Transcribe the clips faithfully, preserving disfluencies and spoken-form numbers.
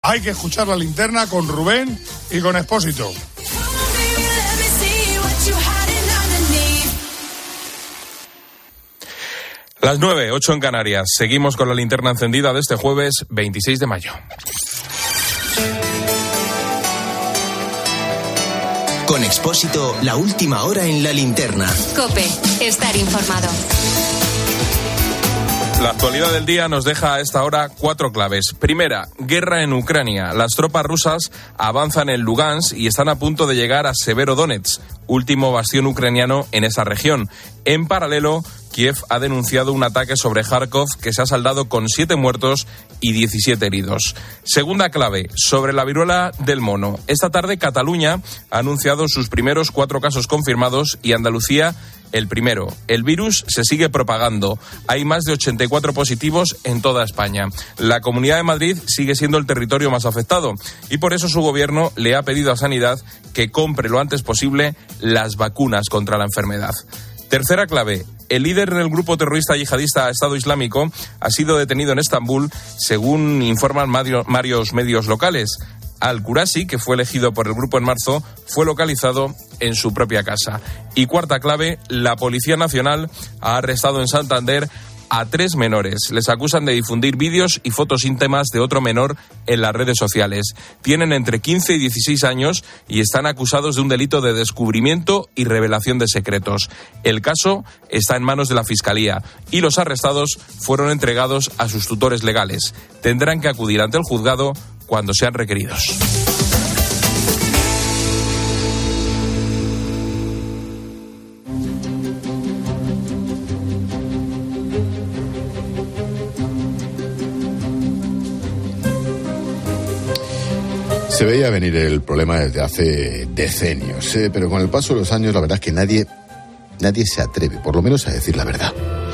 Hay que escuchar La Linterna con Rubén y con Expósito. Las nueve, ocho en Canarias. Seguimos con La Linterna encendida de este jueves veintiséis de mayo. Con Expósito, la última hora en La Linterna. COPE, estar informado. La actualidad del día nos deja a esta hora cuatro claves. Primera, guerra en Ucrania. Las tropas rusas avanzan en Lugansk y están a punto de llegar a Severodonetsk, último bastión ucraniano en esa región. En paralelo, Kiev ha denunciado un ataque sobre Kharkov que se ha saldado con siete muertos y diecisiete heridos. Segunda clave, sobre la viruela del mono. Esta tarde Cataluña ha anunciado sus primeros cuatro casos confirmados y Andalucía el primero. El virus se sigue propagando. Hay más de ochenta y cuatro positivos en toda España. La Comunidad de Madrid sigue siendo el territorio más afectado y por eso su gobierno le ha pedido a Sanidad que compre lo antes posible las vacunas contra la enfermedad. Tercera clave. El líder del grupo terrorista yihadista Estado Islámico ha sido detenido en Estambul, según informan varios medios locales. Al-Qurasi, que fue elegido por el grupo en marzo, fue localizado en su propia casa. Y cuarta clave, la Policía Nacional ha arrestado en Santander a tres menores. Les acusan de difundir vídeos y fotos íntimas de otro menor en las redes sociales. Tienen entre quince y dieciséis años y están acusados de un delito de descubrimiento y revelación de secretos. El caso está en manos de la Fiscalía y los arrestados fueron entregados a sus tutores legales. Tendrán que acudir ante el juzgado cuando sean requeridos. Se veía venir el problema desde hace decenios, ¿eh? Pero con el paso de los años la verdad es que nadie, nadie se atreve, por lo menos a decir la verdad.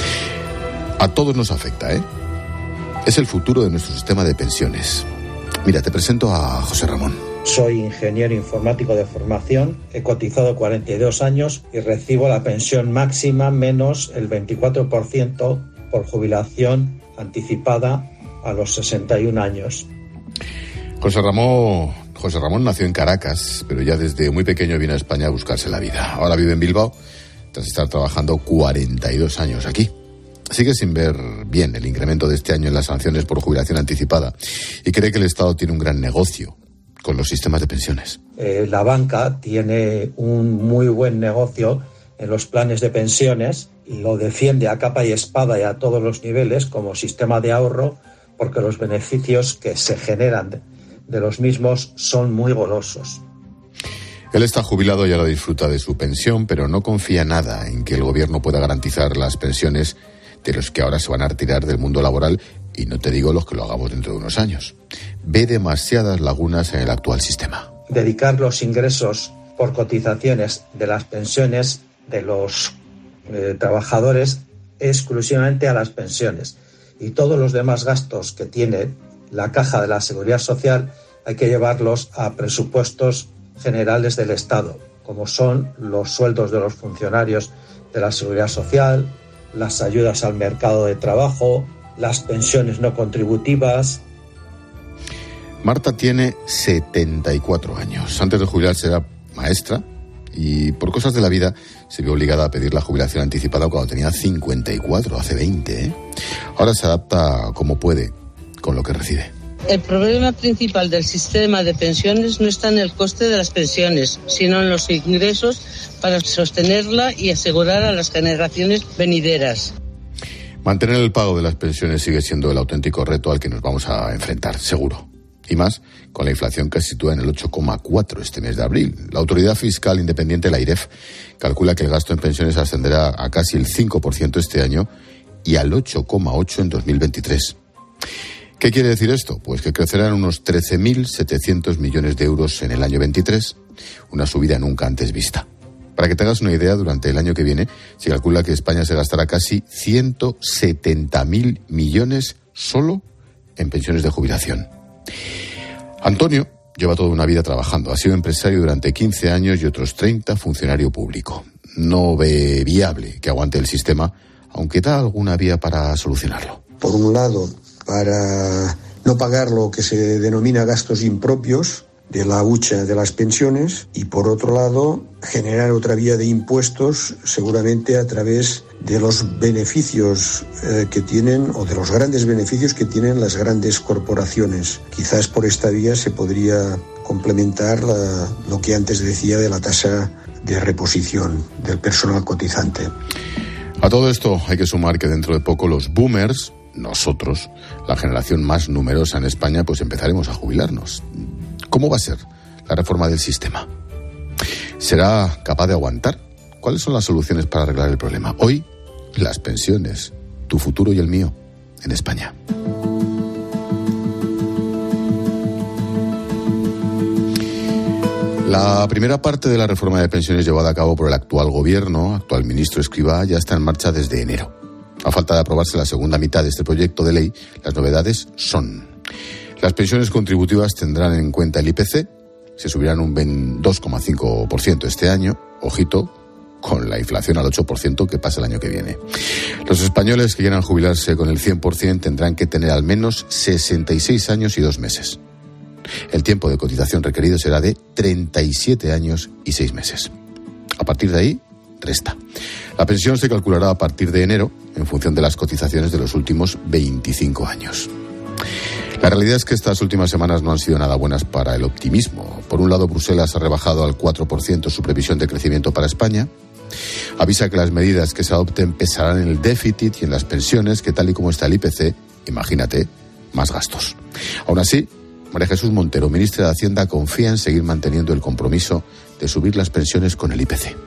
A todos nos afecta, ¿eh? Es el futuro de nuestro sistema de pensiones. Mira, te presento a José Ramón. Soy ingeniero informático de formación, he cotizado cuarenta y dos años y recibo la pensión máxima menos el veinticuatro por ciento por jubilación anticipada a los sesenta y un años. José Ramón, José Ramón nació en Caracas, pero ya desde muy pequeño vino a España a buscarse la vida. Ahora vive en Bilbao, tras estar trabajando cuarenta y dos años aquí. Sigue sin ver bien el incremento de este año en las sanciones por jubilación anticipada y cree que el Estado tiene un gran negocio con los sistemas de pensiones. Eh, la banca tiene un muy buen negocio en los planes de pensiones y lo defiende a capa y espada y a todos los niveles como sistema de ahorro porque los beneficios que se generan de los mismos son muy golosos. Él está jubilado y ahora disfruta de su pensión, pero no confía nada en que el gobierno pueda garantizar las pensiones de los que ahora se van a retirar del mundo laboral, y no te digo los que lo hagamos dentro de unos años. Ve demasiadas lagunas en el actual sistema. Dedicar los ingresos por cotizaciones de las pensiones de los eh, trabajadores exclusivamente a las pensiones y todos los demás gastos que tiene la caja de la Seguridad Social hay que llevarlos a presupuestos generales del Estado, como son los sueldos de los funcionarios de la Seguridad Social, las ayudas al mercado de trabajo, las pensiones no contributivas. Marta tiene setenta y cuatro años. Antes de jubilarse era maestra y por cosas de la vida se vio obligada a pedir la jubilación anticipada cuando tenía cincuenta y cuatro, hace veinte, ¿eh? Ahora se adapta como puede con lo que recibe. El problema principal del sistema de pensiones no está en el coste de las pensiones, sino en los ingresos para sostenerla y asegurar a las generaciones venideras. Mantener el pago de las pensiones sigue siendo el auténtico reto al que nos vamos a enfrentar, seguro. Y más con la inflación que se sitúa en el ocho coma cuatro este mes de abril. La Autoridad Fiscal Independiente, la AIREF, calcula que el gasto en pensiones ascenderá a casi el cinco por ciento este año y al ocho coma ocho por ciento en dos mil veintitrés. ¿Qué quiere decir esto? Pues que crecerán unos trece mil setecientos millones de euros en el año veintitrés, una subida nunca antes vista. Para que te hagas una idea, durante el año que viene se calcula que España se gastará casi ciento setenta mil millones solo en pensiones de jubilación. Antonio lleva toda una vida trabajando, ha sido empresario durante quince años y otros treinta funcionario público. No ve viable que aguante el sistema, aunque da alguna vía para solucionarlo. Por un lado, para no pagar lo que se denomina gastos impropios de la hucha de las pensiones y, por otro lado, generar otra vía de impuestos seguramente a través de los beneficios eh, que tienen o de los grandes beneficios que tienen las grandes corporaciones. Quizás por esta vía se podría complementar la, lo que antes decía de la tasa de reposición del personal cotizante. A todo esto hay que sumar que dentro de poco los boomers, nosotros, la generación más numerosa en España, pues empezaremos a jubilarnos. ¿Cómo va a ser la reforma del sistema? ¿Será capaz de aguantar? ¿Cuáles son las soluciones para arreglar el problema? Hoy, las pensiones, tu futuro y el mío, en España. La primera parte de la reforma de pensiones llevada a cabo por el actual gobierno, actual ministro Escrivá, ya está en marcha desde enero. A falta de aprobarse la segunda mitad de este proyecto de ley, las novedades son: las pensiones contributivas tendrán en cuenta el I P C, se subirán un dos coma cinco por ciento este año, ojito, con la inflación al ocho por ciento que pasa el año que viene. Los españoles que quieran jubilarse con el cien por ciento tendrán que tener al menos sesenta y seis años y dos meses. El tiempo de cotización requerido será de treinta y siete años y seis meses. A partir de ahí, resta. La pensión se calculará a partir de enero en función de las cotizaciones de los últimos veinticinco años. La realidad es que estas últimas semanas no han sido nada buenas para el optimismo. Por un lado, Bruselas ha rebajado al cuatro por ciento su previsión de crecimiento para España. Avisa que las medidas que se adopten pesarán en el déficit y en las pensiones, que tal y como está el I P C, imagínate, más gastos. Aún así, María Jesús Montero, ministra de Hacienda, confía en seguir manteniendo el compromiso de subir las pensiones con el I P C.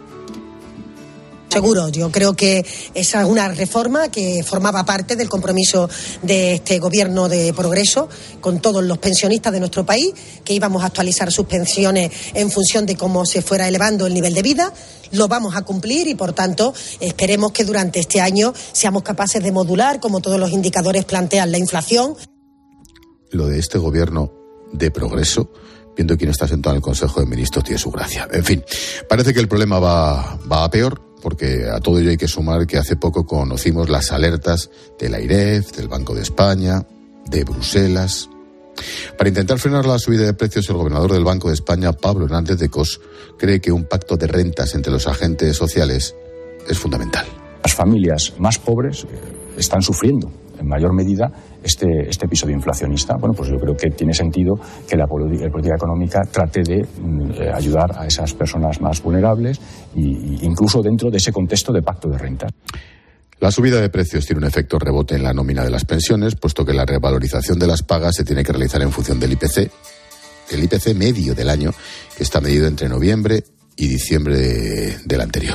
Seguro, yo creo que esa es una reforma que formaba parte del compromiso de este gobierno de progreso con todos los pensionistas de nuestro país, que íbamos a actualizar sus pensiones en función de cómo se fuera elevando el nivel de vida. Lo vamos a cumplir y, por tanto, esperemos que durante este año seamos capaces de modular, como todos los indicadores plantean, la inflación. Lo de este gobierno de progreso, viendo quién está sentado en el Consejo de Ministros, tiene su gracia. En fin, parece que el problema va, va a peor, porque a todo ello hay que sumar que hace poco conocimos las alertas de la AIREF, del Banco de España, de Bruselas. Para intentar frenar la subida de precios, el gobernador del Banco de España, Pablo Hernández de Cos, cree que un pacto de rentas entre los agentes sociales es fundamental. Las familias más pobres están sufriendo en mayor medida este, este episodio inflacionista. Bueno, pues yo creo que tiene sentido que la, la política económica trate de eh, ayudar a esas personas más vulnerables e incluso dentro de ese contexto de pacto de rentas. La subida de precios tiene un efecto rebote en la nómina de las pensiones, puesto que la revalorización de las pagas se tiene que realizar en función del I P C, el I P C medio del año, que está medido entre noviembre y diciembre de, del anterior.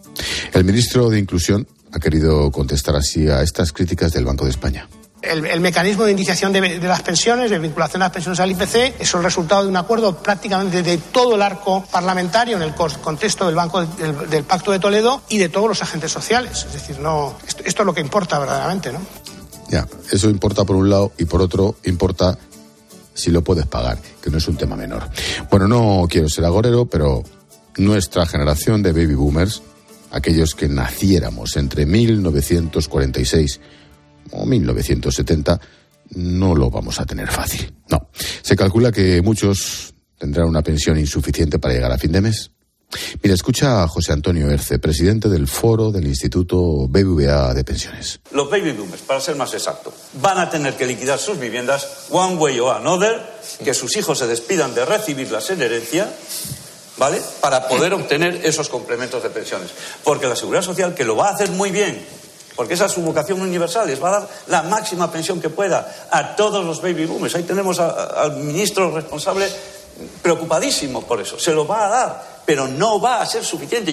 El ministro de Inclusión ha querido contestar así a estas críticas del Banco de España. El, el mecanismo de indiciación de, de las pensiones, de vinculación de las pensiones al I P C, es el resultado de un acuerdo prácticamente de todo el arco parlamentario en el contexto del Banco del, del Pacto de Toledo y de todos los agentes sociales. Es decir, no, esto, esto es lo que importa verdaderamente, ¿no? Ya, eso importa por un lado y por otro importa si lo puedes pagar, que no es un tema menor. Bueno, no quiero ser agorero, pero nuestra generación de baby boomers, aquellos que naciéramos entre mil novecientos cuarenta y seis o mil novecientos setenta, no lo vamos a tener fácil. No. Se calcula que muchos tendrán una pensión insuficiente para llegar a fin de mes. Mira, escucha a José Antonio Erce, presidente del Foro del Instituto B B V A de Pensiones. Los baby boomers, para ser más exacto, van a tener que liquidar sus viviendas one way or another, que sus hijos se despidan de recibirlas en herencia, ¿vale?, para poder obtener esos complementos de pensiones. Porque la Seguridad Social, que lo va a hacer muy bien, porque esa es su vocación universal, les va a dar la máxima pensión que pueda a todos los baby boomers. Ahí tenemos a, a, al ministro responsable preocupadísimo por eso. Se lo va a dar, pero no va a ser suficiente.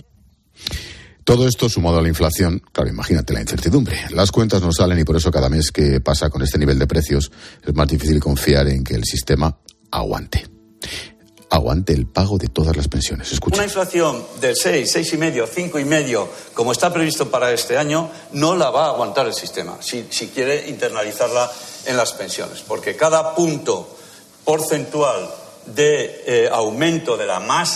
Todo esto sumado a la inflación, claro, imagínate la incertidumbre. Las cuentas no salen y por eso cada mes que pasa con este nivel de precios es más difícil confiar en que el sistema aguante. Aguante el pago de todas las pensiones. Escucha. Una inflación del seis, seis y medio, cinco y medio, como está previsto para este año, no la va a aguantar el sistema, si, si quiere internalizarla en las pensiones, porque cada punto porcentual de eh, aumento de la masa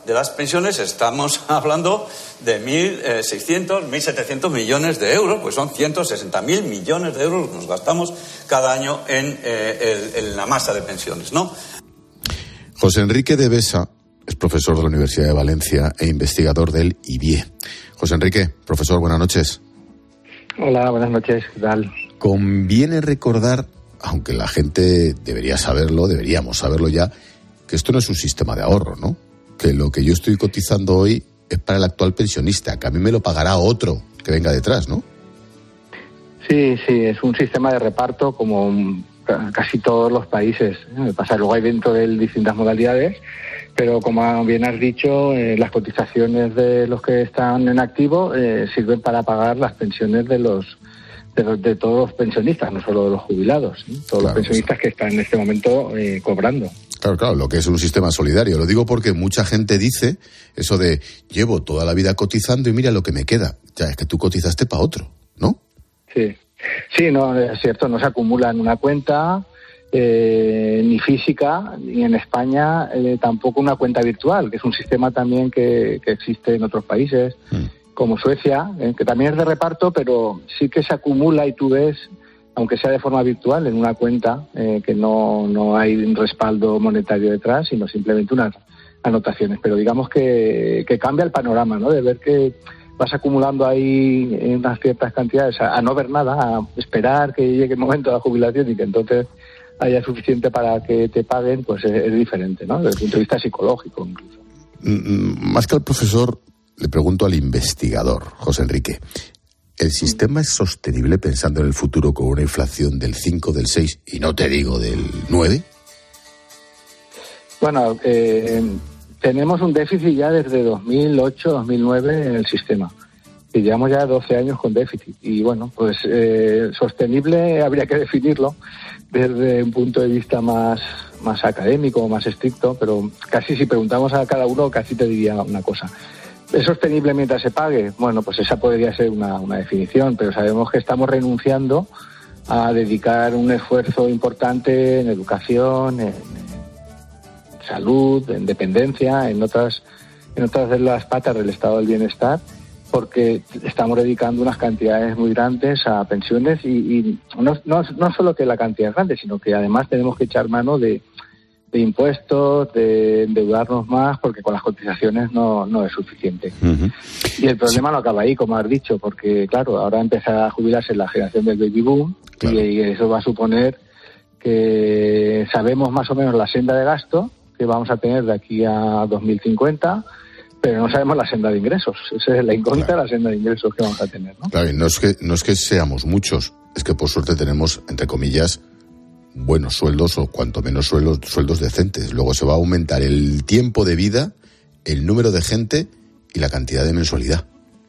de las pensiones estamos hablando de mil seiscientos, mil setecientos millones de euros, pues son ciento sesenta mil millones de euros que nos gastamos cada año en, eh, el, en la masa de pensiones, ¿no? José Enrique de Besa es profesor de la Universidad de Valencia e investigador del I B I E. José Enrique, profesor, buenas noches. Hola, buenas noches, ¿qué tal? Conviene recordar, aunque la gente debería saberlo, deberíamos saberlo ya, que esto no es un sistema de ahorro, ¿no? Que lo que yo estoy cotizando hoy es para el actual pensionista, que a mí me lo pagará otro que venga detrás, ¿no? Sí, sí, es un sistema de reparto como casi todos los países. ¿eh? Pasa, luego hay dentro de él distintas modalidades, pero como bien has dicho, eh, las cotizaciones de los que están en activo eh, sirven para pagar las pensiones de los de, los, de todos los pensionistas, no solo de los jubilados, ¿eh? todos claro, los pensionistas que están en este momento eh, cobrando. Claro, claro, lo que es un sistema solidario. Lo digo porque mucha gente dice eso de llevo toda la vida cotizando y mira lo que me queda. Ya, es que tú cotizaste para otro, ¿no? Sí, sí, no, es cierto, no se acumula en una cuenta, eh, ni física, ni en España eh, tampoco una cuenta virtual, que es un sistema también que, que existe en otros países, mm. como Suecia, eh, que también es de reparto, pero sí que se acumula y tú ves, aunque sea de forma virtual, en una cuenta, eh, que no, no hay un respaldo monetario detrás, sino simplemente unas anotaciones. Pero digamos que, que cambia el panorama, ¿no? De ver que vas acumulando ahí unas ciertas cantidades a, a no ver nada, a esperar que llegue el momento de la jubilación y que entonces haya suficiente para que te paguen, pues es, es diferente, ¿no? Desde el punto de vista psicológico, incluso. Más que al profesor, le pregunto al investigador, José Enrique. ¿El sistema es sostenible pensando en el futuro con una inflación del cinco, del seis y no te digo del nueve? Bueno, eh, tenemos un déficit ya desde dos mil ocho, dos mil nueve en el sistema. Y llevamos ya doce años con déficit. Y bueno, pues eh, sostenible habría que definirlo desde un punto de vista más, más académico, más estricto, pero casi si preguntamos a cada uno, casi te diría una cosa. ¿Es sostenible mientras se pague? Bueno, pues esa podría ser una, una definición, pero sabemos que estamos renunciando a dedicar un esfuerzo importante en educación, en, en salud, en dependencia, en otras, en otras de las patas del estado del bienestar, porque estamos dedicando unas cantidades muy grandes a pensiones y, y no, no, no solo que la cantidad es grande, sino que además tenemos que echar mano de de impuestos, de endeudarnos más, porque con las cotizaciones no, no es suficiente. Uh-huh. Y el problema no acaba ahí, como has dicho, porque, claro, ahora empieza a jubilarse la generación del baby boom, claro. y, y eso va a suponer que sabemos más o menos la senda de gasto que vamos a tener de aquí a dos mil cincuenta, pero no sabemos la senda de ingresos. Esa es la incógnita, claro. la senda de ingresos que vamos a tener, ¿no? Claro, y no es que, no es que seamos muchos, es que por suerte tenemos, entre comillas, buenos sueldos o cuanto menos sueldos, sueldos decentes. Luego se va a aumentar el tiempo de vida, el número de gente y la cantidad de mensualidad.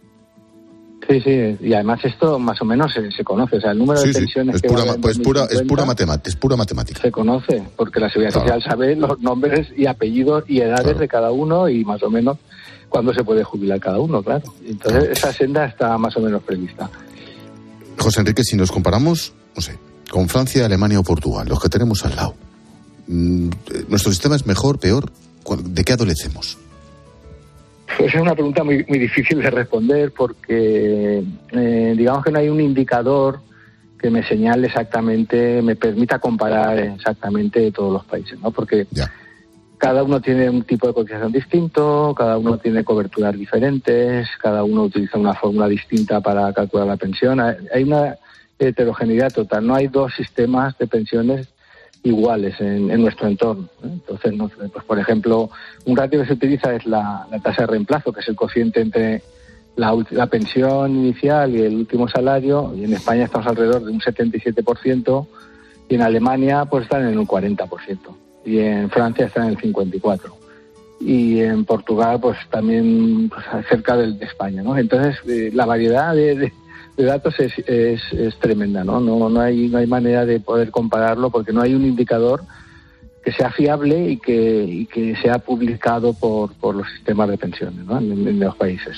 Sí, sí, y además esto más o menos se, se conoce, o sea, el número sí, de pensiones sí. Es que pura, va a haber en pues pura, es pura matemática, es pura matemática. Se conoce, porque la Seguridad claro. Social sabe los nombres y apellidos y edades claro. de cada uno y más o menos cuándo se puede jubilar cada uno, claro. Entonces claro. esa senda está más o menos prevista. José Enrique, si nos comparamos, no sé, con Francia, Alemania o Portugal, los que tenemos al lado, ¿nuestro sistema es mejor, peor? ¿De qué adolecemos? Pues es una pregunta muy muy difícil de responder porque eh, digamos que no hay un indicador que me señale exactamente, me permita comparar exactamente todos los países, ¿no? Porque ya. cada uno tiene un tipo de cotización distinto, cada uno tiene coberturas diferentes, cada uno utiliza una fórmula distinta para calcular la pensión. Hay una heterogeneidad total, no hay dos sistemas de pensiones iguales en, en nuestro entorno. Entonces, no, pues por ejemplo, un ratio que se utiliza es la, la tasa de reemplazo, que es el cociente entre la, la pensión inicial y el último salario, y en España estamos alrededor de un setenta y siete por ciento, y en Alemania pues están en un cuarenta por ciento, y en Francia están en el cincuenta y cuatro por ciento. Y en Portugal pues también pues, cerca del de España, ¿no? Entonces, eh, la variedad de, de de datos es, es, es tremenda, ¿no? No, no hay, no hay manera de poder compararlo porque no hay un indicador que sea fiable y que, y que sea publicado por, por los sistemas de pensiones, ¿no? en, en los países.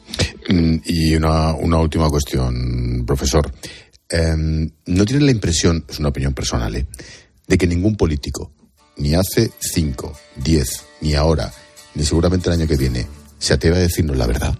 Y una, una última cuestión, profesor. Eh, ¿No tiene la impresión, es una opinión personal, ¿eh?, de que ningún político, ni hace cinco, diez, ni ahora, ni seguramente el año que viene, se atreve a decirnos la verdad.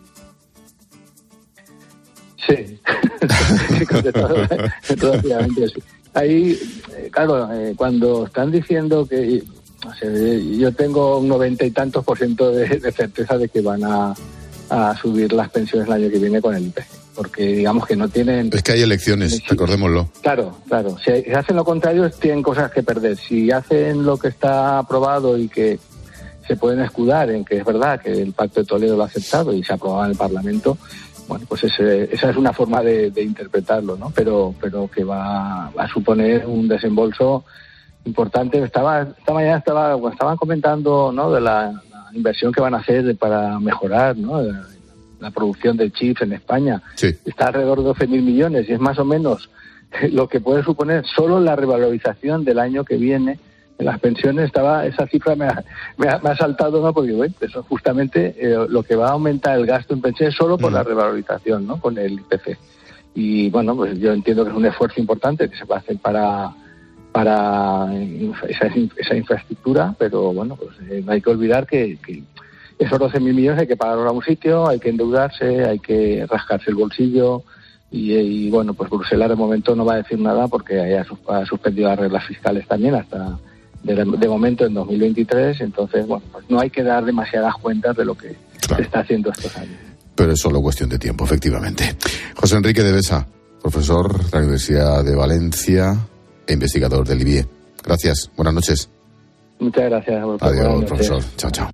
Sí, de todo, de todo, obviamente, sí. Ahí, claro, eh, cuando están diciendo que, o sea, yo tengo un noventa y tantos por ciento de, de certeza de que van a, a subir las pensiones el año que viene con el I P C, porque digamos que no tienen... Es que hay elecciones, sí, recordémoslo. Claro, claro. Si hacen lo contrario, tienen cosas que perder. Si hacen lo que está aprobado y que se pueden escudar en que es verdad que el Pacto de Toledo lo ha aceptado y se ha aprobado en el Parlamento, bueno, pues ese, esa es una forma de, de interpretarlo, ¿no? Pero, pero que va, va a suponer un desembolso importante. Estaba, esta mañana estaba, estaban comentando, ¿no?, de la, la inversión que van a hacer para mejorar, ¿no?, la, la producción de chips en España. Sí. Está alrededor de doce mil millones y es más o menos lo que puede suponer solo la revalorización del año que viene en las pensiones. Estaba, esa cifra me ha, me ha, me ha saltado, ¿no?, porque bueno, eso justamente eh, lo que va a aumentar el gasto en pensiones solo por mm. la revalorización, ¿no?, con el I P C. Y bueno, pues yo entiendo que es un esfuerzo importante que se va a hacer para para esa, esa infraestructura, pero bueno, pues eh, no hay que olvidar que, que esos doce mil millones hay que pagarlos a un sitio, hay que endeudarse, hay que rascarse el bolsillo y, y bueno, pues Bruselas de momento no va a decir nada porque haya ha suspendido las reglas fiscales también hasta de, de momento en dos mil veintitrés, entonces bueno, pues no hay que dar demasiadas cuentas de lo que claro. se está haciendo estos años. Pero es solo cuestión de tiempo, efectivamente. José Enrique de Besa, profesor de la Universidad de Valencia e investigador del I B I E. Gracias, buenas noches. Muchas gracias. Adiós, profesor. Chao, chao.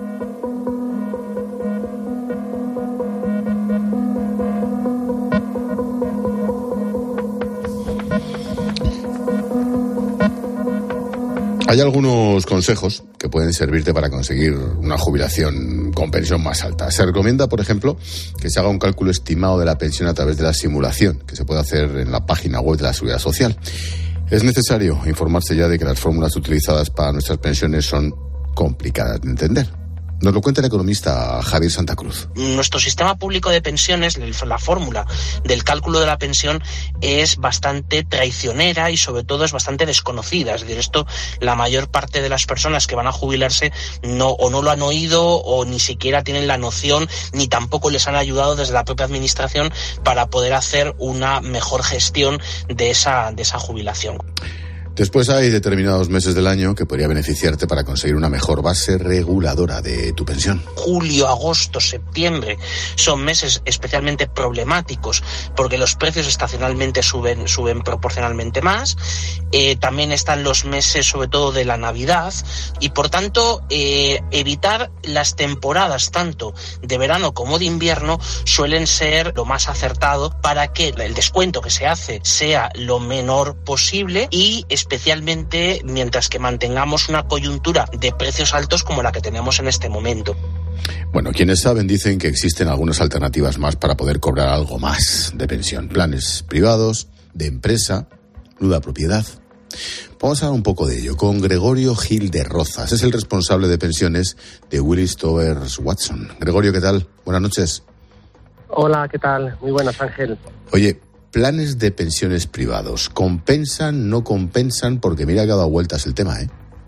Hay algunos consejos que pueden servirte para conseguir una jubilación con pensión más alta. Se recomienda, por ejemplo, que se haga un cálculo estimado de la pensión a través de la simulación, que se puede hacer en la página web de la Seguridad Social. Es necesario informarse ya de que las fórmulas utilizadas para nuestras pensiones son complicadas de entender. Nos lo cuenta el economista Javier Santa Cruz. Nuestro sistema público de pensiones, la fórmula del cálculo de la pensión es bastante traicionera y sobre todo es bastante desconocida. Es decir, esto la mayor parte de las personas que van a jubilarse no o no lo han oído o ni siquiera tienen la noción ni tampoco les han ayudado desde la propia administración para poder hacer una mejor gestión de esa, de esa jubilación. Después hay determinados meses del año que podría beneficiarte para conseguir una mejor base reguladora de tu pensión. Julio, agosto, septiembre son meses especialmente problemáticos porque los precios estacionalmente suben, suben proporcionalmente más. Eh, también están los meses sobre todo de la Navidad y por tanto eh, evitar las temporadas tanto de verano como de invierno suelen ser lo más acertado para que el descuento que se hace sea lo menor posible y especialmente mientras que mantengamos una coyuntura de precios altos como la que tenemos en este momento. Bueno, quienes saben dicen que existen algunas alternativas más para poder cobrar algo más de pensión. Planes privados, de empresa, nuda propiedad. Vamos a hablar un poco de ello con Gregorio Gil de Rozas. Es el responsable de pensiones de Willis Towers Watson. Gregorio, ¿qué tal? Buenas noches. Hola, ¿qué tal? Muy buenas, Ángel. Oye, planes de pensiones privados, ¿compensan, no compensan? Porque mira que ha dado vueltas el tema, ¿eh?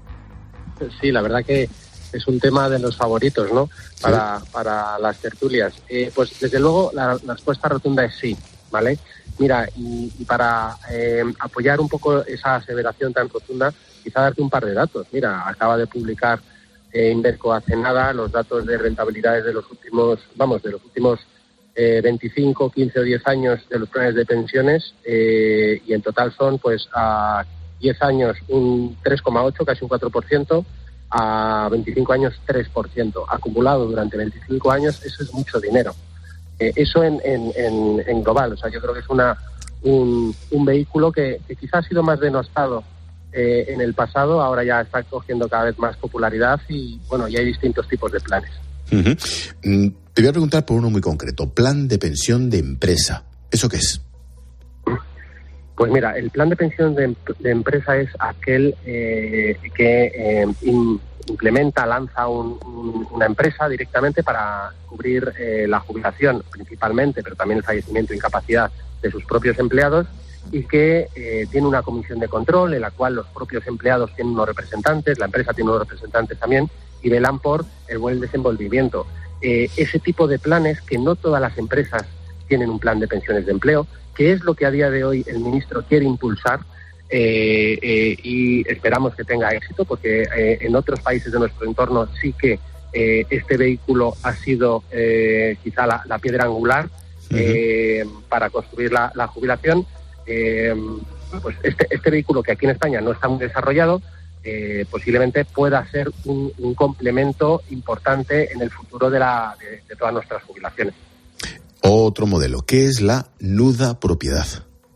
Sí, la verdad que es un tema de los favoritos, ¿no? Para, ¿sí? para las tertulias. Eh, pues desde luego la, la respuesta rotunda es sí, ¿vale? Mira, y, y para eh, apoyar un poco esa aseveración tan rotunda, quizá darte un par de datos. Mira, acaba de publicar eh, Inverco hace nada los datos de rentabilidades de los últimos, vamos, de los últimos Eh, veinticinco, quince o diez años de los planes de pensiones eh, y en total son pues a diez años un tres coma ocho, casi un cuatro por ciento, a veinticinco años tres por ciento. Acumulado durante veinticinco años, eso es mucho dinero. Eh, eso en, en, en, en global, o sea, yo creo que es una un, un vehículo que, que quizás ha sido más denostado eh, en el pasado, ahora ya está cogiendo cada vez más popularidad y bueno, ya hay distintos tipos de planes. Uh-huh. Mm, te voy a preguntar por uno muy concreto. Plan de pensión de empresa. ¿Eso qué es? Pues mira, el plan de pensión de, de empresa es aquel eh, que eh, in, implementa, lanza un, un, una empresa directamente para cubrir eh, la jubilación principalmente, pero también el fallecimiento e incapacidad de sus propios empleados y que eh, tiene una comisión de control en la cual los propios empleados tienen unos representantes, la empresa tiene unos representantes también y velan por el buen desenvolvimiento. Eh, ese tipo de planes, que no todas las empresas tienen un plan de pensiones de empleo, que es lo que a día de hoy el ministro quiere impulsar, eh, eh, y esperamos que tenga éxito, porque eh, en otros países de nuestro entorno sí que eh, este vehículo ha sido eh, quizá la, la piedra angular eh, uh-huh. para construir la, la jubilación. Eh, pues este, este vehículo, que aquí en España no está muy desarrollado, eh, posiblemente pueda ser un, un complemento importante en el futuro de, la, de, de todas nuestras jubilaciones. Otro modelo, ¿qué es la nuda propiedad?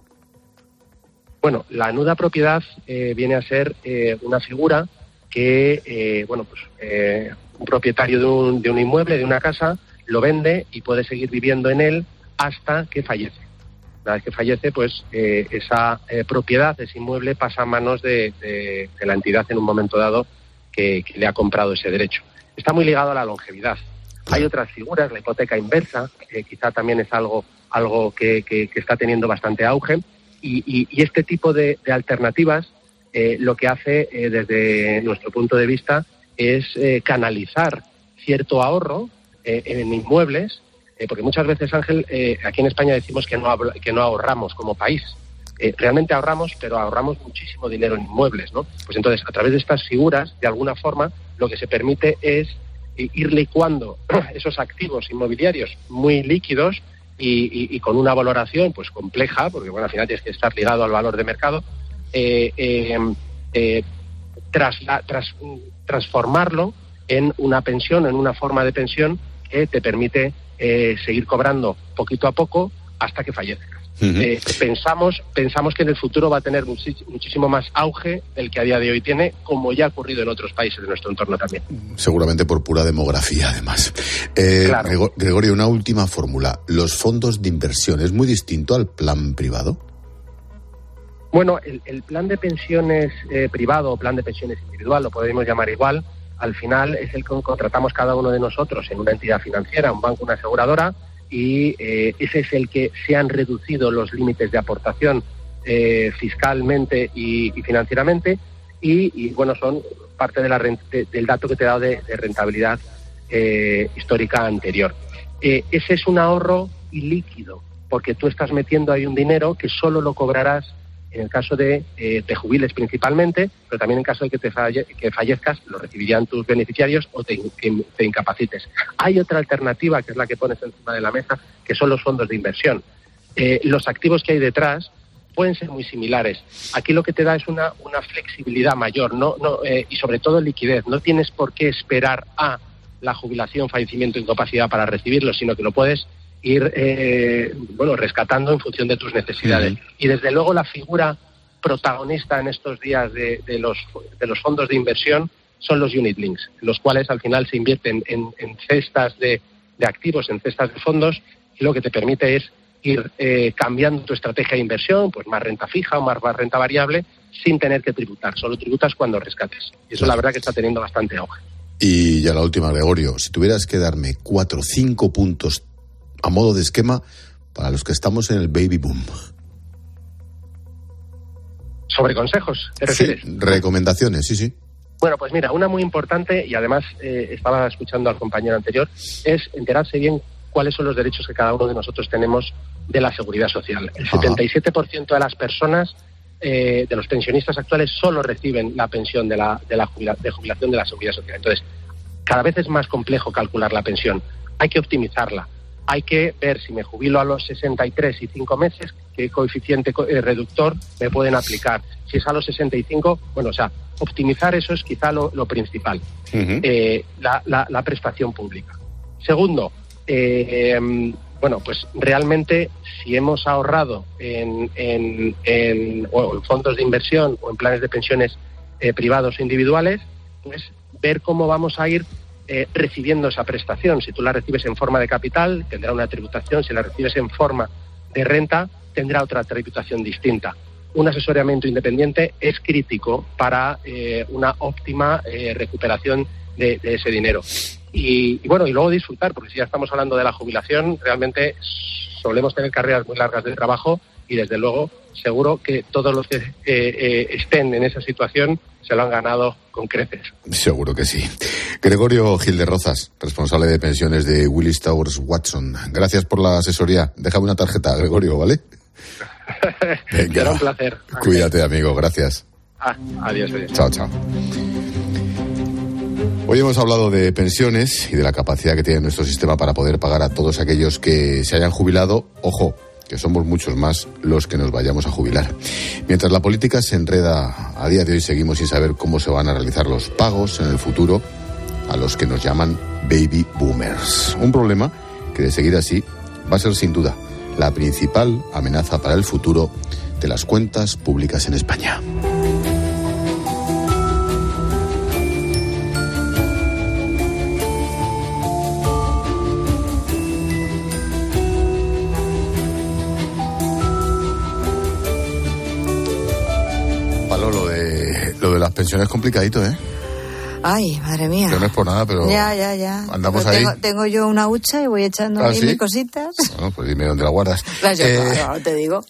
Bueno, la nuda propiedad eh, viene a ser eh, una figura que, eh, bueno, pues eh, un propietario de un, de un inmueble, de una casa, lo vende y puede seguir viviendo en él hasta que fallece. Una vez que fallece, pues eh, esa eh, propiedad, ese inmueble, pasa a manos de, de, de la entidad en un momento dado que, que le ha comprado ese derecho. Está muy ligado a la longevidad. Hay otras figuras, la hipoteca inversa, que quizá también es algo, algo que, que, que está teniendo bastante auge, y, y, y este tipo de, de alternativas eh, lo que hace eh, desde nuestro punto de vista es eh, canalizar cierto ahorro eh, en inmuebles, eh, porque muchas veces, Ángel, eh, aquí en España decimos que no, que no ahorramos como país. Eh, realmente ahorramos, pero ahorramos muchísimo dinero en inmuebles, ¿no? Pues entonces, a través de estas figuras, de alguna forma, lo que se permite es ir licuando esos activos inmobiliarios muy líquidos y, y, y con una valoración pues compleja, porque bueno, al final tienes que estar ligado al valor de mercado, eh, eh, eh, tras, la, tras transformarlo en una pensión, en una forma de pensión que te permite eh, seguir cobrando poquito a poco hasta que fallezcas. Uh-huh. Eh, pensamos, pensamos que en el futuro va a tener muchis, muchísimo más auge del que a día de hoy tiene, como ya ha ocurrido en otros países de nuestro entorno también. Seguramente por pura demografía, además. Eh, claro. Gregorio, una última fórmula. ¿Los fondos de inversión es muy distinto al plan privado? Bueno, el, el plan de pensiones eh, privado o plan de pensiones individual, lo podemos llamar igual, al final es el que contratamos cada uno de nosotros en una entidad financiera, un banco, una aseguradora, y eh, ese es el que se han reducido los límites de aportación eh, fiscalmente y, y financieramente, y, y bueno, son parte de la rent- de, del dato que te he dado de, de rentabilidad eh, histórica anterior. Eh, ese es un ahorro ilíquido, porque tú estás metiendo ahí un dinero que solo lo cobrarás en el caso de eh, te jubiles principalmente, pero también en caso de que te falle, que fallezcas, lo recibirían tus beneficiarios o te, que, te incapacites. Hay otra alternativa, que es la que pones encima de la mesa, que son los fondos de inversión. Eh, los activos que hay detrás pueden ser muy similares. Aquí lo que te da es una, una flexibilidad mayor, no, no eh, y sobre todo liquidez. No tienes por qué esperar a la jubilación, fallecimiento, incapacidad para recibirlo, sino que lo puedes ir eh, bueno rescatando en función de tus necesidades. Uh-huh. Y desde luego la figura protagonista en estos días de, de los de los fondos de inversión son los unit links, los cuales al final se invierten en, en cestas de, de activos, en cestas de fondos, y lo que te permite es ir eh, cambiando tu estrategia de inversión, pues más renta fija o más, más renta variable, sin tener que tributar. Solo tributas cuando rescates. Y eso, claro, la verdad que está teniendo bastante auge. Y ya la última, Gregorio, si tuvieras que darme cuatro o cinco puntos a modo de esquema para los que estamos en el baby boom. ¿Sobre consejos, te refieres? Sí, recomendaciones, sí, sí. Bueno, pues mira, una muy importante, y además eh, estaba escuchando al compañero anterior, es enterarse bien cuáles son los derechos que cada uno de nosotros tenemos de la seguridad social. El Ajá. setenta y siete por ciento de las personas, eh, de los pensionistas actuales, solo reciben la pensión de la, de la jubila, de jubilación de la seguridad social. Entonces, cada vez es más complejo calcular la pensión. Hay que optimizarla. Hay que ver si me jubilo a los sesenta y tres y cinco meses, qué coeficiente eh, reductor me pueden aplicar. Si es a los sesenta y cinco, bueno, o sea, optimizar eso es quizá lo, lo principal. Uh-huh. Eh, la, la, la prestación pública. Segundo, eh, eh, bueno, pues realmente si hemos ahorrado en, en, en, o en fondos de inversión o en planes de pensiones eh, privados o individuales, pues ver cómo vamos a ir Eh, recibiendo esa prestación. Si tú la recibes en forma de capital, tendrá una tributación. Si la recibes en forma de renta, tendrá otra tributación distinta. Un asesoramiento independiente es crítico para eh, una óptima eh, recuperación de, de ese dinero. Y, y bueno, y luego disfrutar, porque si ya estamos hablando de la jubilación, realmente solemos tener carreras muy largas de trabajo y desde luego seguro que todos los que eh, eh, estén en esa situación se lo han ganado con creces. Seguro que sí. Gregorio Gil de Rozas, responsable de pensiones de Willis Towers Watson. Gracias por la asesoría. Déjame una tarjeta, Gregorio, ¿vale? Venga. Será un placer. Cuídate, amigo. Gracias. Ah, adiós, adiós. Chao, chao. Hoy hemos hablado de pensiones y de la capacidad que tiene nuestro sistema para poder pagar a todos aquellos que se hayan jubilado. Ojo, que somos muchos más los que nos vayamos a jubilar. Mientras la política se enreda, a día de hoy seguimos sin saber cómo se van a realizar los pagos en el futuro a los que nos llaman baby boomers. Un problema que, de seguir así, va a ser sin duda la principal amenaza para el futuro de las cuentas públicas en España. Palo, lo de, lo de las pensiones es complicadito, ¿eh? Ay, madre mía. Yo no es por nada, pero ya, ya, ya. andamos pero ahí. Tengo, tengo yo una hucha y voy echando ¿Ah, ahí sí? mis cositas. Bueno, pues dime dónde la guardas. Yo, Eh, claro, te digo.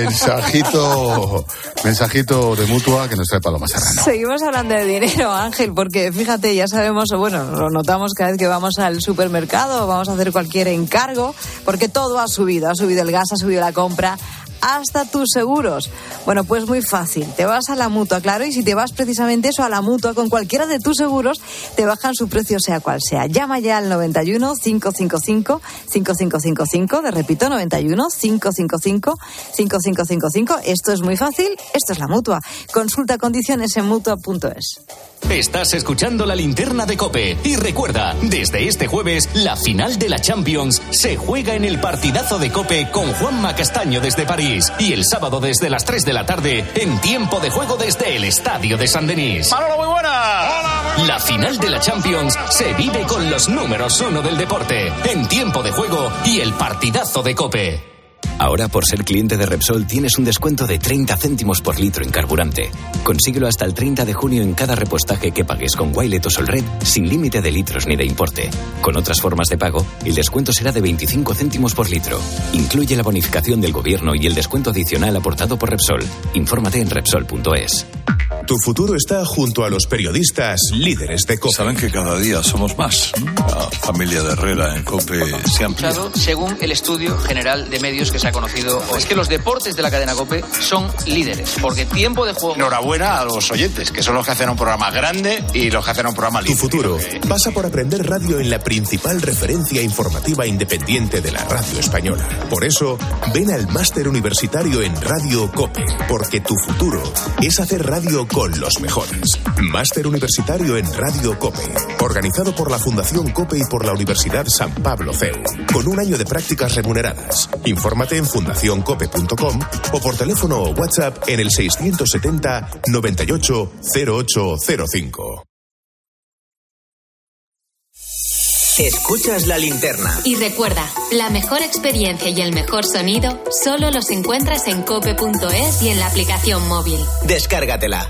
Mensajito, mensajito de Mutua que nos trae Paloma Serrano. Seguimos hablando de dinero, Ángel, porque fíjate, ya sabemos, o bueno, lo notamos cada vez que vamos al supermercado, vamos a hacer cualquier encargo, porque todo ha subido, ha subido el gas, ha subido la compra, hasta tus seguros. Bueno, pues muy fácil, te vas a la Mutua, claro, y si te vas precisamente eso, a la Mutua, con cualquiera de tus seguros, te bajan su precio sea cual sea. Llama ya al noventa y uno, cinco cinco cinco, cinco cinco cinco cinco, te repito, noventa y uno, cinco cinco cinco, cinco cinco cinco cinco. Esto es muy fácil, esto es la Mutua. Consulta condiciones en mutua punto es. Estás escuchando La Linterna de COPE. Y recuerda, desde este jueves, la final de la Champions se juega en el partidazo de COPE con Juanma Castaño desde París. Y el sábado desde las tres de la tarde, en tiempo de juego desde el Estadio de San Denis. ¡Manolo, muy buena! ¡Hola, muy buena! La final de la Champions se vive con los números uno del deporte, en tiempo de juego y el partidazo de COPE. Ahora, por ser cliente de Repsol, tienes un descuento de treinta céntimos por litro en carburante. Consíguelo hasta el treinta de junio en cada repostaje que pagues con Wilet o Solred, sin límite de litros ni de importe. Con otras formas de pago, el descuento será de veinticinco céntimos por litro. Incluye la bonificación del gobierno y el descuento adicional aportado por Repsol. Infórmate en Repsol punto es. Tu futuro está junto a los periodistas líderes de COPE. Saben que cada día somos más. La familia de Herrera en COPE se ha ampliado. Según el estudio general de medios que se ha conocido, es que los deportes de la cadena COPE son líderes, porque tiempo de juego... Enhorabuena a los oyentes, que son los que hacen un programa grande y los que hacen un programa líder. Tu futuro pasa por aprender radio en la principal referencia informativa independiente de la radio española. Por eso, ven al máster universitario en Radio COPE, porque tu futuro es hacer radio con los mejores. Máster universitario en Radio COPE, organizado por la Fundación COPE y por la Universidad San Pablo C E U, con un año de prácticas remuneradas. Infórmate en fundación cope punto com o por teléfono o WhatsApp en el seiscientos setenta, noventa y ocho, cero ocho cero cinco. Escuchas La Linterna. Y recuerda, la mejor experiencia y el mejor sonido solo los encuentras en cope punto es y en la aplicación móvil. Descárgatela.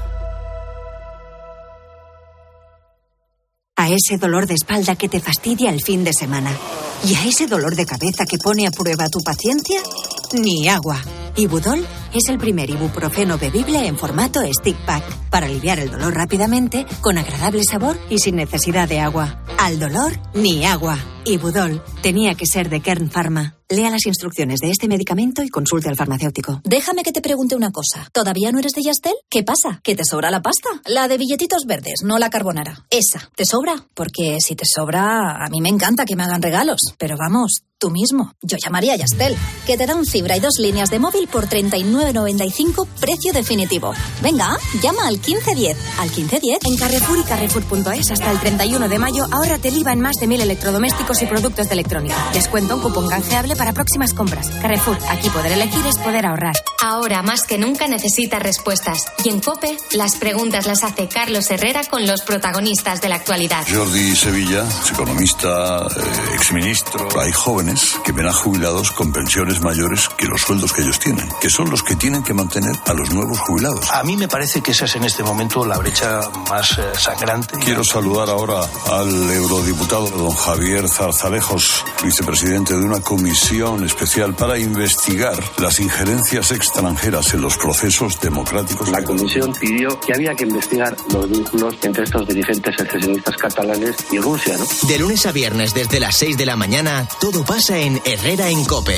A ese dolor de espalda que te fastidia el fin de semana. Y a ese dolor de cabeza que pone a prueba tu paciencia, ni agua. Ibudol es el primer ibuprofeno bebible en formato stick pack para aliviar el dolor rápidamente, con agradable sabor y sin necesidad de agua. Al dolor, ni agua. Ibudol tenía que ser de Kern Pharma. Lea las instrucciones de este medicamento y consulte al farmacéutico. Déjame que te pregunte una cosa. ¿Todavía no eres de Yastel? ¿Qué pasa? ¿Que te sobra la pasta? La de billetitos verdes, no la carbonara. Esa, ¿te sobra? Porque si te sobra, a mí me encanta que me hagan regalos. Pero vamos, tú mismo. Yo llamaría a Yastel, que te dan fibra y dos líneas de móvil por treinta y nueve noventa y cinco, precio definitivo. Venga, llama al quince diez. ¿Al quince diez? En Carrefour y Carrefour punto es hasta el treinta y uno de mayo, ahórrate el I V A en más de mil electrodomésticos y productos de electrónica. Descuento, un cupón canjeable para próximas compras. Carrefour, aquí poder elegir es poder ahorrar. Ahora más que nunca necesitas respuestas. Y en COPE, las preguntas las hace Carlos Herrera con los protagonistas de la actualidad. Jordi Sevilla, economista, eh, exministro. Hay jóvenes pensiones que ven a jubilados con pensiones mayores que los sueldos que ellos tienen, que son los que tienen que mantener a los nuevos jubilados. A mí me parece que esa es en este momento la brecha más eh, sangrante. Quiero saludar ahora al eurodiputado don Javier Zarzalejos, vicepresidente de una comisión especial para investigar las injerencias extranjeras en los procesos democráticos. La comisión pidió que había que investigar los vínculos entre estos dirigentes secesionistas catalanes y Rusia, ¿no? De lunes a viernes desde las seis de la mañana, todo pasa en Herrera en COPE.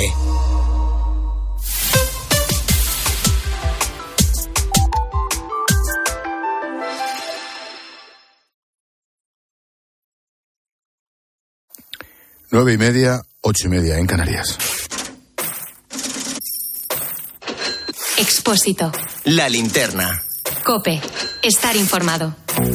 Nueve y media, ocho y media en Canarias. Expósito. La linterna. COPE. Estar informado.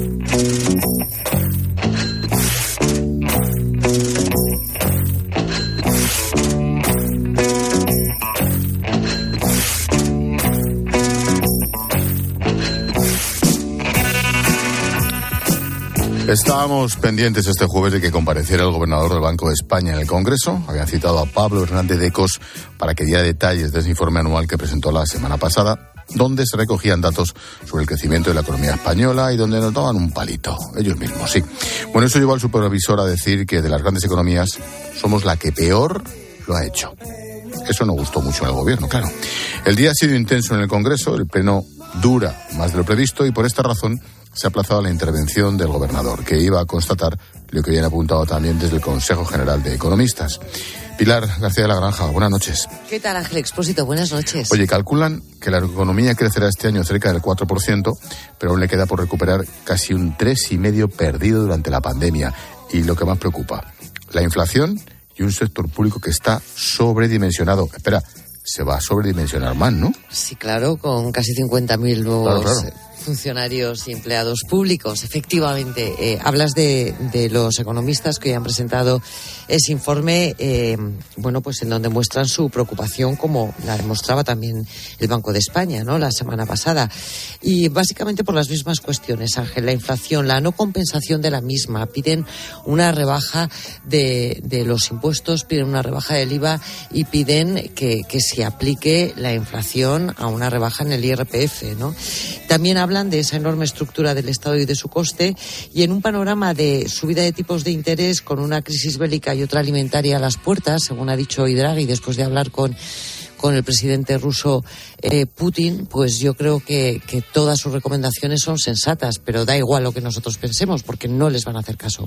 Estábamos pendientes este jueves de que compareciera el gobernador del Banco de España en el Congreso. Habían citado a Pablo Hernández de Cos para que diera detalles de ese informe anual que presentó la semana pasada, donde se recogían datos sobre el crecimiento de la economía española y donde nos daban un palito, ellos mismos, sí. Bueno, eso llevó al supervisor a decir que de las grandes economías somos la que peor lo ha hecho. Eso no gustó mucho al gobierno, claro. El día ha sido intenso en el Congreso, el pleno dura más de lo previsto y por esta razón se ha aplazado la intervención del gobernador, que iba a constatar lo que habían apuntado también desde el Consejo General de Economistas. Pilar García de la Granja, buenas noches. ¿Qué tal, Ángel Expósito? Buenas noches. Oye, calculan que la economía crecerá este año cerca del cuatro por ciento, pero aún le queda por recuperar casi un tres coma cinco por ciento perdido durante la pandemia. Y lo que más preocupa, la inflación y un sector público que está sobredimensionado. Espera, se va a sobredimensionar más, ¿no? Sí, claro, con casi cincuenta mil nuevos claro, claro. funcionarios y empleados públicos. Efectivamente, eh, hablas de, de los economistas que hoy han presentado ese informe, eh, bueno, pues en donde muestran su preocupación, como la demostraba también el Banco de España, ¿no?, la semana pasada. Y básicamente por las mismas cuestiones, Ángel, la inflación, la no compensación de la misma. Piden una rebaja de, de los impuestos, piden una rebaja del I V A y piden que, que se aplique la inflación a una rebaja en el I R P F, ¿no? También hablan de esa enorme estructura del Estado y de su coste, y en un panorama de subida de tipos de interés con una crisis bélica y otra alimentaria a las puertas, según ha dicho hoy Draghi después de hablar con con el presidente ruso eh, Putin, pues yo creo que, que todas sus recomendaciones son sensatas, pero da igual lo que nosotros pensemos porque no les van a hacer caso.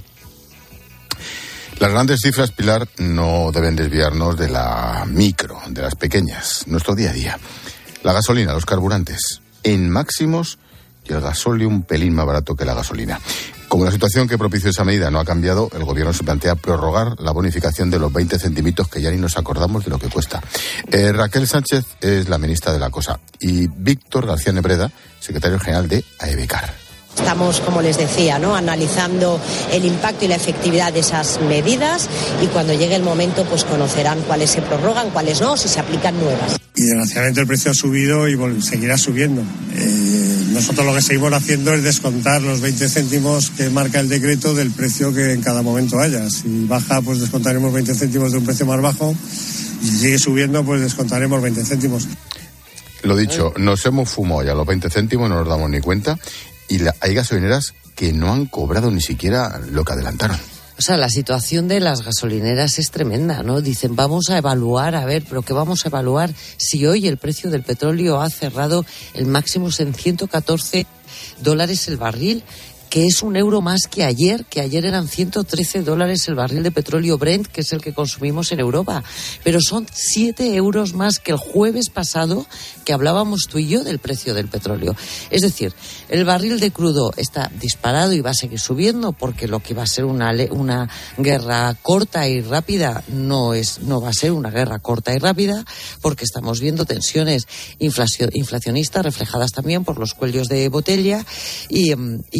Las grandes cifras, Pilar, no deben desviarnos de la micro, de las pequeñas, nuestro día a día. La gasolina, los carburantes, en máximos, y el gasóleo un pelín más barato que la gasolina. Como la situación que propició esa medida no ha cambiado, el gobierno se plantea prorrogar la bonificación de los veinte centimitos, que ya ni nos acordamos de lo que cuesta. Eh, Raquel Sánchez es la ministra de la Cosa y Víctor García Nebreda, secretario general de AEVECAR. Estamos, como les decía, ¿no?, analizando el impacto y la efectividad de esas medidas, y cuando llegue el momento pues conocerán cuáles se prorrogan, cuáles no, si se aplican nuevas. Y desgraciadamente el precio ha subido y seguirá subiendo. Eh, nosotros lo que seguimos haciendo es descontar los veinte céntimos que marca el decreto del precio que en cada momento haya. Si baja, pues descontaremos veinte céntimos de un precio más bajo, y si sigue subiendo, pues descontaremos veinte céntimos. Lo dicho, nos hemos fumado ya los veinte céntimos, no nos damos ni cuenta. Y la, hay gasolineras que no han cobrado ni siquiera lo que adelantaron. O sea, la situación de las gasolineras es tremenda, ¿no? Dicen, vamos a evaluar, a ver, pero ¿qué vamos a evaluar si hoy el precio del petróleo ha cerrado el máximo en ciento catorce dólares el barril? Que es un euro más que ayer, que ayer eran ciento trece dólares el barril de petróleo Brent, que es el que consumimos en Europa. Pero son siete euros más que el jueves pasado, que hablábamos tú y yo del precio del petróleo. Es decir, el barril de crudo está disparado y va a seguir subiendo, porque lo que va a ser una, una guerra corta y rápida no es no va a ser una guerra corta y rápida, porque estamos viendo tensiones inflacio, inflacionistas reflejadas también por los cuellos de botella, y, y esto va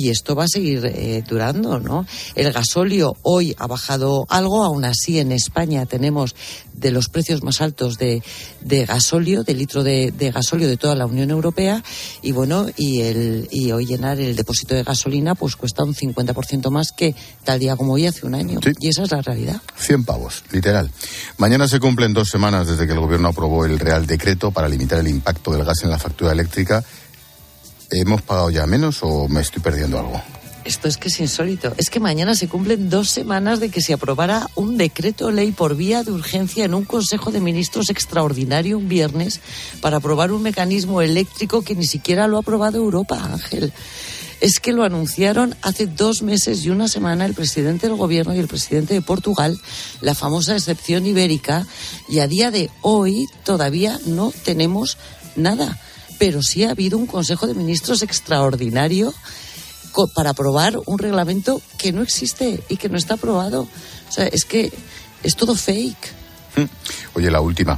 va a seguir eh, durando, ¿no? El gasóleo hoy ha bajado algo, aún así en España tenemos de los precios más altos de, de gasóleo, de litro de, de gasóleo de toda la Unión Europea, y bueno, y el y hoy llenar el depósito de gasolina pues cuesta un cincuenta por ciento más que tal día como hoy hace un año. Sí. Y esa es la realidad. cien pavos, literal. Mañana se cumplen dos semanas desde que el Gobierno aprobó el Real Decreto para limitar el impacto del gas en la factura eléctrica. ¿Hemos pagado ya menos o me estoy perdiendo algo? Esto es que es insólito. Es que mañana se cumplen dos semanas de que se aprobara un decreto ley por vía de urgencia en un Consejo de Ministros extraordinario un viernes para aprobar un mecanismo eléctrico que ni siquiera lo ha aprobado Europa, Ángel. Es que lo anunciaron hace dos meses y una semana el presidente del Gobierno y el presidente de Portugal, la famosa excepción ibérica, y a día de hoy todavía no tenemos nada. Pero sí ha habido un Consejo de Ministros extraordinario para aprobar un reglamento que no existe y que no está aprobado. O sea, es que es todo fake. Oye, la última.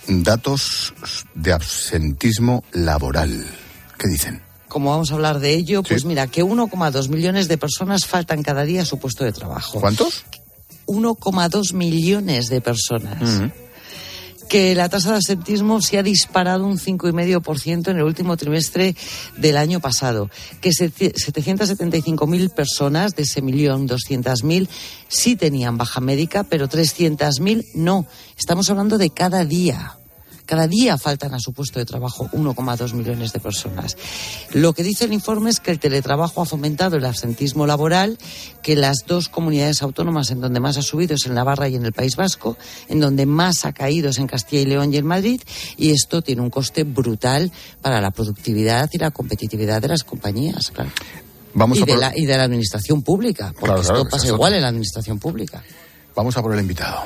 Datos de absentismo laboral. ¿Qué dicen? Como vamos a hablar de ello, pues sí. Mira, que uno coma dos millones de personas faltan cada día a su puesto de trabajo. ¿Cuántos? uno coma dos millones de personas. Uh-huh. Que la tasa de absentismo se ha disparado un cinco coma cinco por ciento en el último trimestre del año pasado, que setecientas setenta y cinco mil personas de ese millón doscientas mil sí tenían baja médica, pero trescientas mil no. Estamos hablando de cada día. Cada día faltan a su puesto de trabajo uno coma dos millones de personas. Lo que dice el informe es que el teletrabajo ha fomentado el absentismo laboral, que las dos comunidades autónomas en donde más ha subido es en Navarra y en el País Vasco, en donde más ha caído es en Castilla y León y en Madrid, y esto tiene un coste brutal para la productividad y la competitividad de las compañías, claro. Vamos y, a de por... la, y de la administración pública, porque claro, claro, esto pasa igual en la administración pública. Vamos a por el invitado.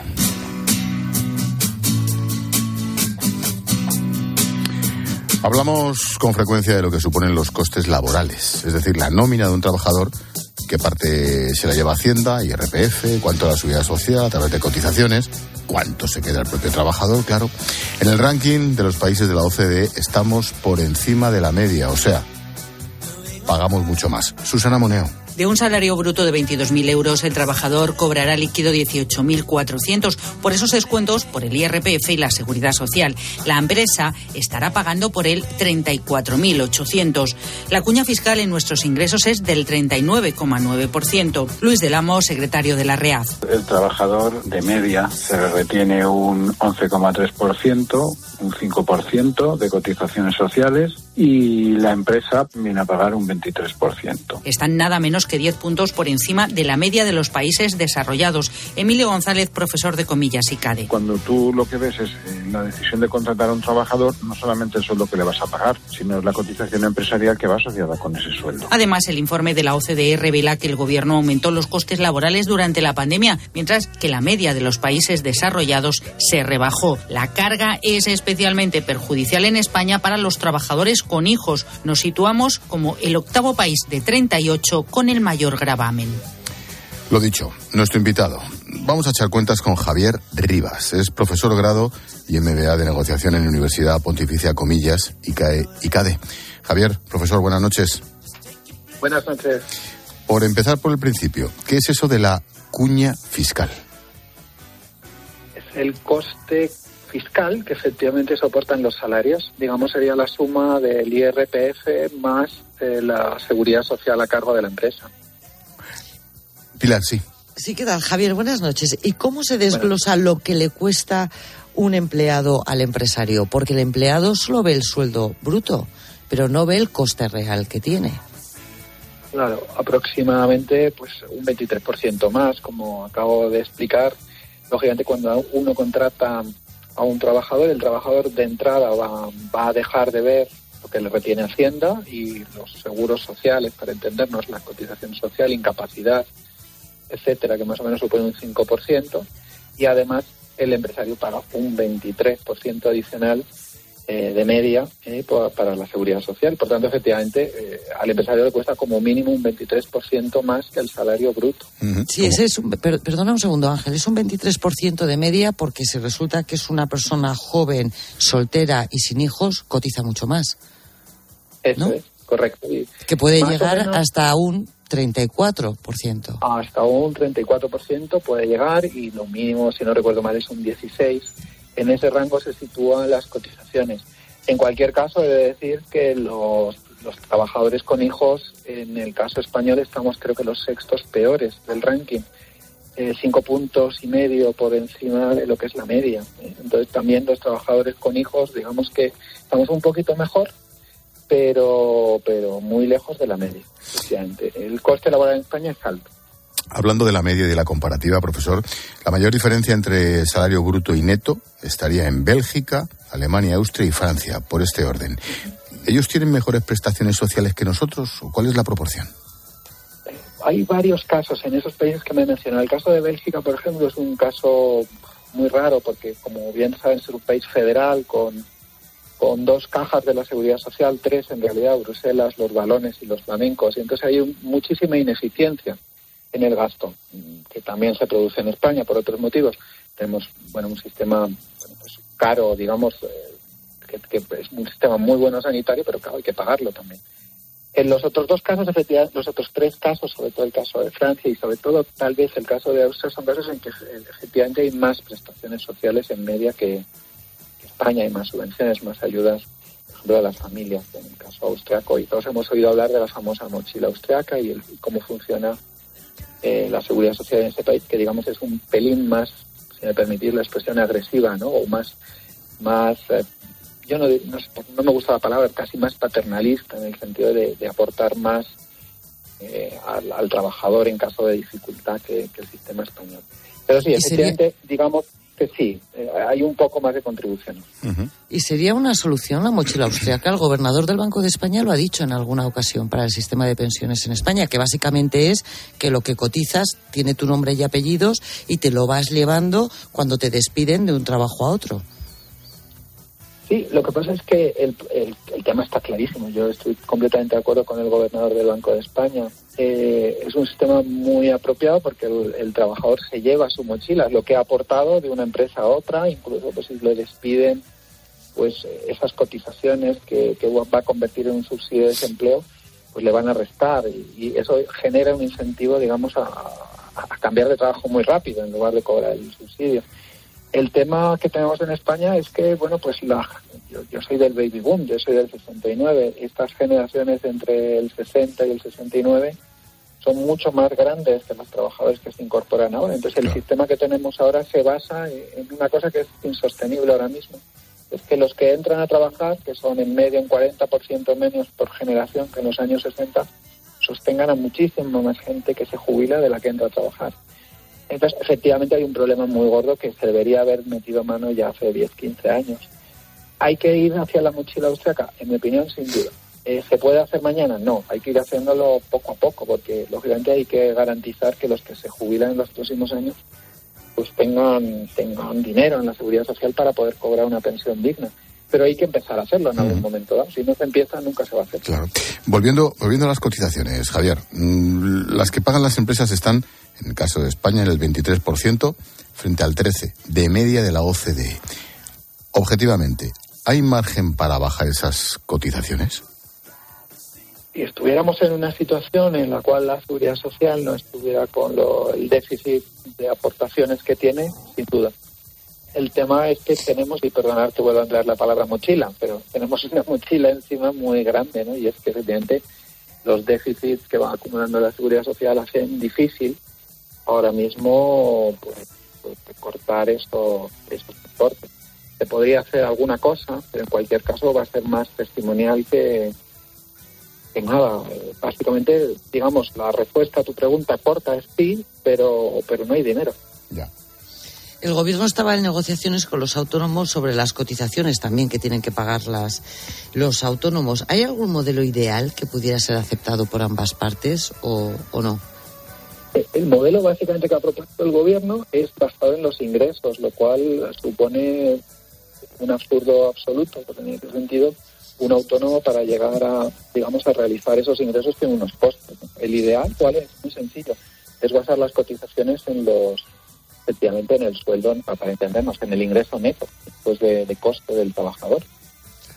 Hablamos con frecuencia de lo que suponen los costes laborales, es decir, la nómina de un trabajador, qué parte se la lleva Hacienda, I R P F, cuánto la seguridad social a través de cotizaciones, cuánto se queda el propio trabajador, claro. En el ranking de los países de la O C D E estamos por encima de la media, o sea, pagamos mucho más. Susana Moneo. De un salario bruto de veintidós mil euros, el trabajador cobrará líquido dieciocho mil cuatrocientos por esos descuentos por el I R P F y la Seguridad Social. La empresa estará pagando por él treinta y cuatro mil ochocientos. La cuña fiscal en nuestros ingresos es del treinta y nueve coma nueve por ciento. Luis del Amo, secretario de la REAF. El trabajador de media se le retiene un once coma tres por ciento, un cinco por ciento de cotizaciones sociales y la empresa viene a pagar un veintitrés por ciento. Están nada menos que diez puntos por encima de la media de los países desarrollados. Emilio González, profesor de Comillas y CADE. Cuando tú lo que ves es eh, la decisión de contratar a un trabajador, no solamente el sueldo que le vas a pagar, sino la cotización empresarial que va asociada con ese sueldo. Además, el informe de la O C D E revela que el gobierno aumentó los costes laborales durante la pandemia, mientras que la media de los países desarrollados se rebajó. La carga es especialmente perjudicial en España para los trabajadores con hijos. Nos situamos como el octavo país de treinta y ocho con el mayor gravamen. Lo dicho, nuestro invitado. Vamos a echar cuentas con Javier Rivas. Es profesor grado y M B A de negociación en la Universidad Pontificia Comillas y CADE. Javier, profesor, buenas noches. Buenas noches. Por empezar por el principio, ¿qué es eso de la cuña fiscal? Es el coste fiscal que efectivamente soportan los salarios. Digamos, sería la suma del I R P F más eh, la seguridad social a cargo de la empresa. Pilar, sí. Sí, ¿qué tal, Javier? Buenas noches. ¿Y cómo se desglosa bueno. lo que le cuesta un empleado al empresario? Porque el empleado solo ve el sueldo bruto, pero no ve el coste real que tiene. Claro, aproximadamente pues un veintitrés por ciento más, como acabo de explicar. Lógicamente, cuando uno contrata a un trabajador, el trabajador de entrada va, va a dejar de ver lo que le retiene Hacienda y los seguros sociales, para entendernos, la cotización social, incapacidad, etcétera, que más o menos supone un cinco por ciento, y además el empresario paga un veintitrés por ciento adicional eh, de media eh, para la seguridad social. Por tanto, efectivamente, eh, al empresario le cuesta como mínimo un veintitrés por ciento más que el salario bruto. Sí, ese es un, per, perdona un segundo, Ángel, es un veintitrés por ciento de media porque si resulta que es una persona joven, soltera y sin hijos, cotiza mucho más. Eso ¿no? es, correcto. Y que puede más llegar menos, hasta un treinta y cuatro por ciento. Hasta un treinta y cuatro por ciento puede llegar, y lo mínimo, si no recuerdo mal, es un dieciséis por ciento. En ese rango se sitúan las cotizaciones. En cualquier caso, he de decir que los, los trabajadores con hijos, en el caso español, estamos creo que los sextos peores del ranking. Eh, cinco puntos y medio por encima de lo que es la media. Eh, entonces también los trabajadores con hijos, digamos que estamos un poquito mejor, pero pero muy lejos de la media. Efectivamente. El coste laboral en España es alto. Hablando de la media y de la comparativa, profesor, la mayor diferencia entre salario bruto y neto estaría en Bélgica, Alemania, Austria y Francia, por este orden. ¿Ellos tienen mejores prestaciones sociales que nosotros? ¿Cuál es la proporción? Hay varios casos en esos países que me he mencionado. El caso de Bélgica, por ejemplo, es un caso muy raro porque, como bien saben, es un país federal con, con dos cajas de la Seguridad Social, tres en realidad, Bruselas, los balones y los flamencos. Y entonces hay un, muchísima ineficiencia en el gasto, que también se produce en España por otros motivos. Tenemos, bueno, un sistema bueno, pues, caro, digamos, eh, que, que es un sistema muy bueno sanitario, pero claro, hay que pagarlo también. En los otros dos casos, efectivamente, los otros tres casos, sobre todo el caso de Francia y sobre todo tal vez el caso de Austria, son casos en que efectivamente hay más prestaciones sociales en media que, que España, hay más subvenciones, más ayudas, por ejemplo, a las familias, en el caso austriaco. Y todos hemos oído hablar de la famosa mochila austriaca y, el, y cómo funciona eh, la seguridad social en este país, que digamos es un pelín más, si me permitís la expresión, agresiva, ¿no? O más, más eh, yo no, no, no me gusta la palabra, casi más paternalista, en el sentido de, de aportar más eh, al, al trabajador en caso de dificultad que, que el sistema español. Pero sí, efectivamente, sería... digamos que sí, eh, hay un poco más de contribución. Uh-huh. ¿Y sería una solución la mochila austriaca? El gobernador del Banco de España lo ha dicho en alguna ocasión para el sistema de pensiones en España, que básicamente es que lo que cotizas tiene tu nombre y apellidos y te lo vas llevando cuando te despiden de un trabajo a otro. Sí, lo que pasa es que el, el, el tema está clarísimo. Yo estoy completamente de acuerdo con el gobernador del Banco de España. Eh, es un sistema muy apropiado porque el, el trabajador se lleva su mochila, lo que ha aportado de una empresa a otra, incluso pues, si le despiden, pues esas cotizaciones que, que va a convertir en un subsidio de desempleo, pues le van a restar y, y eso genera un incentivo, digamos, a, a cambiar de trabajo muy rápido en lugar de cobrar el subsidio. El tema que tenemos en España es que, bueno, pues la, yo, yo soy del baby boom, yo soy del sesenta y nueve. Estas generaciones entre el sesenta y el sesenta y nueve son mucho más grandes que los trabajadores que se incorporan ahora. Entonces el claro. sistema que tenemos ahora se basa en una cosa que es insostenible ahora mismo. Es que los que entran a trabajar, que son en medio un cuarenta por ciento menos por generación que en los años sesenta, sostengan a muchísima más gente que se jubila de la que entra a trabajar. Entonces, efectivamente hay un problema muy gordo que se debería haber metido mano ya hace diez, quince años. ¿Hay que ir hacia la mochila austriaca? En mi opinión, sin duda. Eh, ¿Se puede hacer mañana? No, hay que ir haciéndolo poco a poco, porque lógicamente hay que garantizar que los que se jubilan en los próximos años pues tengan, tengan dinero en la seguridad social para poder cobrar una pensión digna. Pero hay que empezar a hacerlo en algún uh-huh. momento dado. Si no se empieza, nunca se va a hacer. Claro. Volviendo, volviendo a las cotizaciones, Javier, las que pagan las empresas están, en el caso de España, en el veintitrés por ciento frente al trece por ciento de media de la O C D E. Objetivamente, ¿hay margen para bajar esas cotizaciones? Si estuviéramos en una situación en la cual la seguridad social no estuviera con lo, el déficit de aportaciones que tiene, sin duda. El tema es que tenemos, y perdonar, te vuelvo a emplear la palabra mochila, pero tenemos una mochila encima muy grande, ¿no? Y es que, evidentemente, los déficits que va acumulando la seguridad social hacen difícil ahora mismo pues, pues, cortar esto, estos recortes. Se podría hacer alguna cosa, pero en cualquier caso va a ser más testimonial que, que nada. Básicamente, digamos, la respuesta a tu pregunta corta es sí, pero, pero no hay dinero. Ya. El gobierno estaba en negociaciones con los autónomos sobre las cotizaciones también que tienen que pagar las, los autónomos. ¿Hay algún modelo ideal que pudiera ser aceptado por ambas partes o, o no? El modelo básicamente que ha propuesto el gobierno es basado en los ingresos, lo cual supone un absurdo absoluto, porque en ese sentido un autónomo para llegar a, digamos, a realizar esos ingresos tiene unos costes. El ideal, ¿cuál es? Muy sencillo, es basar las cotizaciones en los efectivamente en el sueldo, para entendernos, en el ingreso neto, después de, de coste del trabajador.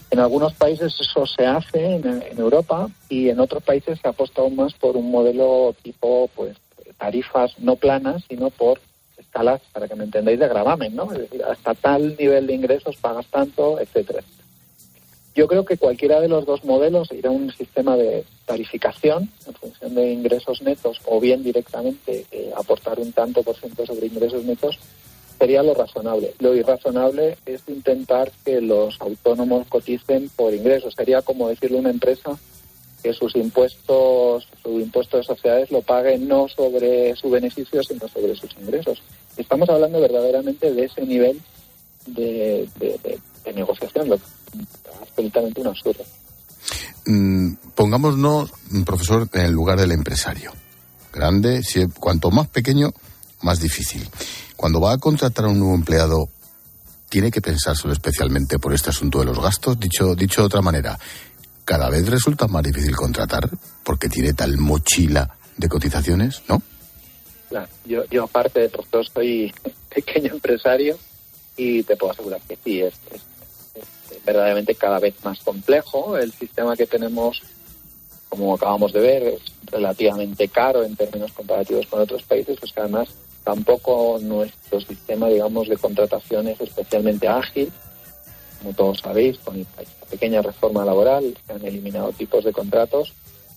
En algunos países eso se hace en, en Europa y en otros países se apuesta aún más por un modelo tipo pues tarifas no planas, sino por escalas, para que me entendáis, de gravamen, ¿no? Es decir, hasta tal nivel de ingresos pagas tanto, etcétera. Yo creo que cualquiera de los dos modelos, ir a un sistema de tarificación en función de ingresos netos o bien directamente eh, aportar un tanto por ciento sobre ingresos netos, sería lo razonable. Lo irrazonable es intentar que los autónomos coticen por ingresos. Sería como decirle a una empresa que sus impuestos, su impuesto de sociedades lo pague no sobre su beneficio, sino sobre sus ingresos. Estamos hablando verdaderamente de ese nivel de, de, de, de negociación, lo que es absolutamente un absurdo. Mm, pongámonos, profesor, en el lugar del empresario. Grande, si, cuanto más pequeño, más difícil. Cuando va a contratar a un nuevo empleado, ¿tiene que pensárselo especialmente por este asunto de los gastos? Dicho, dicho de otra manera, cada vez resulta más difícil contratar porque tiene tal mochila de cotizaciones, ¿no? Claro, yo, yo aparte de profesor soy pequeño empresario y te puedo asegurar que sí, es, es, es verdaderamente cada vez más complejo. El sistema que tenemos, como acabamos de ver, es relativamente caro en términos comparativos con otros países, pues que además tampoco nuestro sistema, digamos, de contratación es especialmente ágil. Como todos sabéis, con esta pequeña reforma laboral se han eliminado tipos de contratos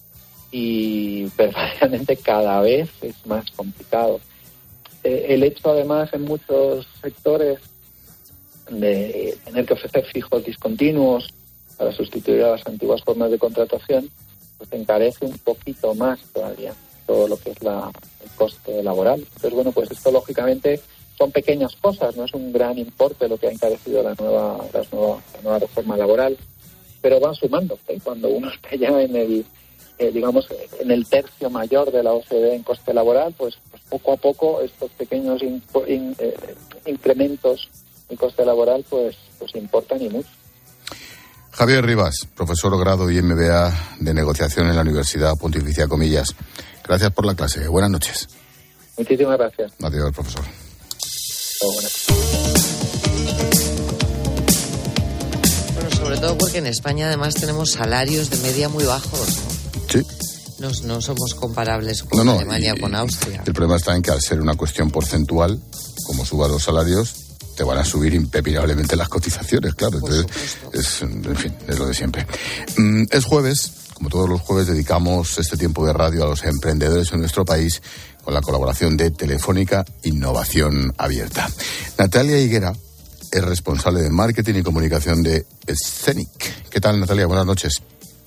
y verdaderamente cada vez es más complicado. Eh, el hecho, además, en muchos sectores de tener que ofrecer fijos discontinuos para sustituir a las antiguas formas de contratación, pues encarece un poquito más todavía todo lo que es la, el coste laboral. Entonces, bueno, pues esto lógicamente son pequeñas cosas, no es un gran importe lo que ha encarecido la nueva, la nueva, la nueva reforma laboral, pero van sumando, ¿eh? Cuando uno está ya en el, eh, digamos, en el tercio mayor de la O C D E en coste laboral, pues, pues poco a poco estos pequeños in, in, eh, incrementos en coste laboral, pues, pues importan y mucho. Javier Rivas, profesor grado y M B A de negociación en la Universidad Pontificia Comillas. Gracias por la clase. Buenas noches. Muchísimas gracias. Adiós, profesor. Bueno, sobre todo porque en España además tenemos salarios de media muy bajos, ¿no? Sí. No, no somos comparables con no, no, Alemania y, o con Austria. El problema está en que al ser una cuestión porcentual, como suban los salarios, te van a subir impepinablemente las cotizaciones, claro. Entonces, es, en fin, es lo de siempre. Mm, es jueves. Como todos los jueves, dedicamos este tiempo de radio a los emprendedores en nuestro país con la colaboración de Telefónica Innovación Abierta. Natalia Higuera es responsable de marketing y comunicación de Scenic. ¿Qué tal, Natalia? Buenas noches.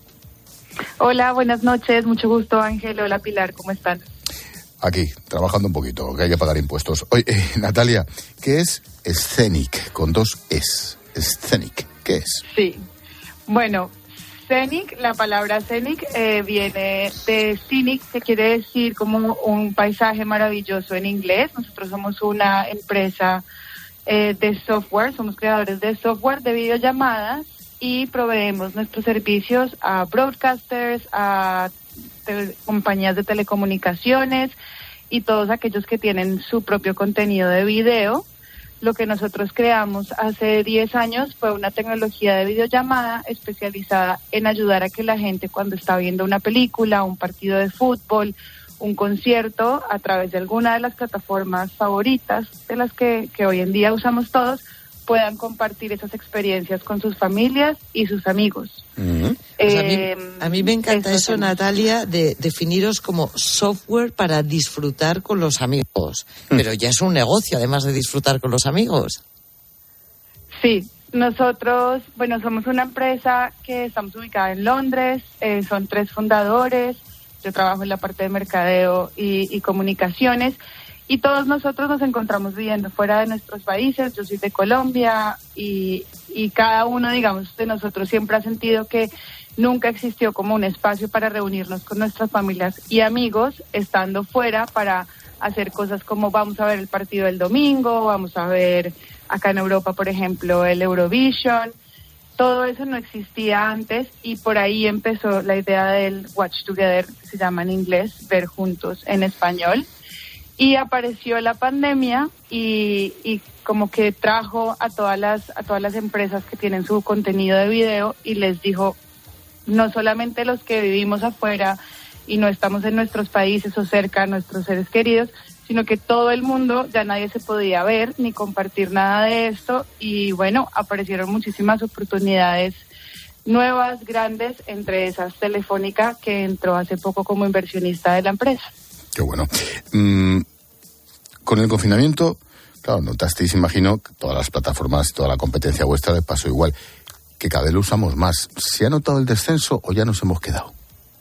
Hola, buenas noches. Mucho gusto, Ángel. Hola, Pilar. ¿Cómo están? Aquí, trabajando un poquito, que hay que pagar impuestos. Oye, eh, Natalia, ¿qué es Scenic? Con dos es. Scenic, ¿qué es? Sí. Bueno, Scenic, la palabra Scenic eh, viene de Scenic, que quiere decir como un paisaje maravilloso en inglés. Nosotros somos una empresa eh, de software, somos creadores de software de videollamadas y proveemos nuestros servicios a broadcasters, a te- compañías de telecomunicaciones y todos aquellos que tienen su propio contenido de video. Lo que nosotros creamos hace diez años fue una tecnología de videollamada especializada en ayudar a que la gente, cuando está viendo una película, un partido de fútbol, un concierto, a través de alguna de las plataformas favoritas de las que, que hoy en día usamos todos, puedan compartir esas experiencias con sus familias y sus amigos. Uh-huh. Pues a, mí, Eh, a mí me encanta eso eso, Natalia, de definiros como software para disfrutar con los amigos. Pero ya es un negocio, además de disfrutar con los amigos. Sí, nosotros, bueno, somos una empresa que estamos ubicada en Londres, eh, son tres fundadores, yo trabajo en la parte de mercadeo y, y comunicaciones, y todos nosotros nos encontramos viviendo fuera de nuestros países. Yo soy de Colombia y, y cada uno, digamos, de nosotros siempre ha sentido que nunca existió como un espacio para reunirnos con nuestras familias y amigos estando fuera para hacer cosas como vamos a ver el partido del domingo, vamos a ver acá en Europa, por ejemplo, el Eurovision. Todo eso no existía antes y por ahí empezó la idea del Watch Together, que se llama en inglés, ver juntos en español. Y apareció la pandemia y, y como que trajo a todas las a todas las empresas que tienen su contenido de video y les dijo, no solamente los que vivimos afuera y no estamos en nuestros países o cerca a nuestros seres queridos, sino que todo el mundo, ya nadie se podía ver ni compartir nada de esto, y bueno, aparecieron muchísimas oportunidades nuevas, grandes, entre esas Telefónica, que entró hace poco como inversionista de la empresa. Qué bueno. Mm, con el confinamiento, claro, notasteis, imagino, que todas las plataformas, toda la competencia vuestra les pasó igual, que cada vez lo usamos más. ¿Se ha notado el descenso o ya nos hemos quedado?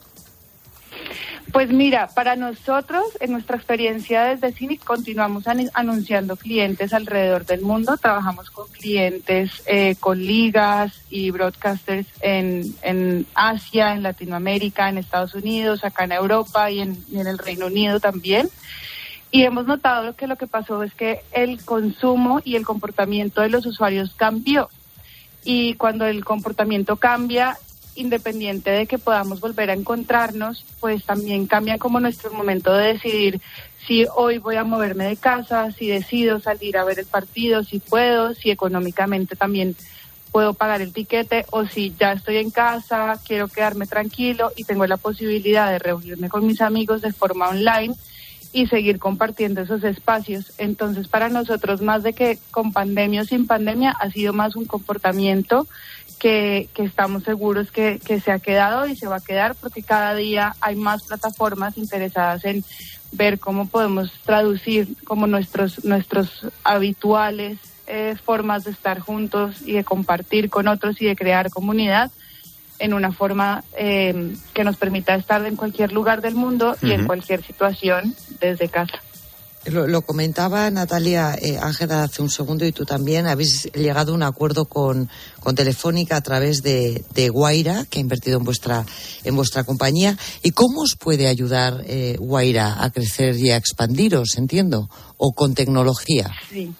Pues mira, para nosotros, en nuestra experiencia desde Cynic, continuamos an- anunciando clientes alrededor del mundo. Trabajamos con clientes, eh, con ligas y broadcasters en, en Asia, en Latinoamérica, en Estados Unidos, acá en Europa y en, y en el Reino Unido también. Y hemos notado que lo que pasó es que el consumo y el comportamiento de los usuarios cambió. Y cuando el comportamiento cambia, independiente de que podamos volver a encontrarnos, pues también cambia como nuestro momento de decidir si hoy voy a moverme de casa, si decido salir a ver el partido, si puedo, si económicamente también puedo pagar el tiquete, o si ya estoy en casa, quiero quedarme tranquilo y tengo la posibilidad de reunirme con mis amigos de forma online y seguir compartiendo esos espacios. Entonces, para nosotros, más de que con pandemia o sin pandemia, ha sido más un comportamiento que, que estamos seguros que, que se ha quedado y se va a quedar, porque cada día hay más plataformas interesadas en ver cómo podemos traducir como nuestros, nuestros habituales eh, formas de estar juntos y de compartir con otros y de crear comunidad en una forma eh, que nos permita estar en cualquier lugar del mundo y uh-huh. en cualquier situación desde casa. Lo, lo comentaba Natalia, eh, Ángela, hace un segundo, y tú también. Habéis llegado a un acuerdo con, con Telefónica a través de, de Wayra, que ha invertido en vuestra en vuestra compañía. ¿Y cómo os puede ayudar eh, Wayra a crecer y a expandiros, entiendo? ¿O con tecnología? Sí.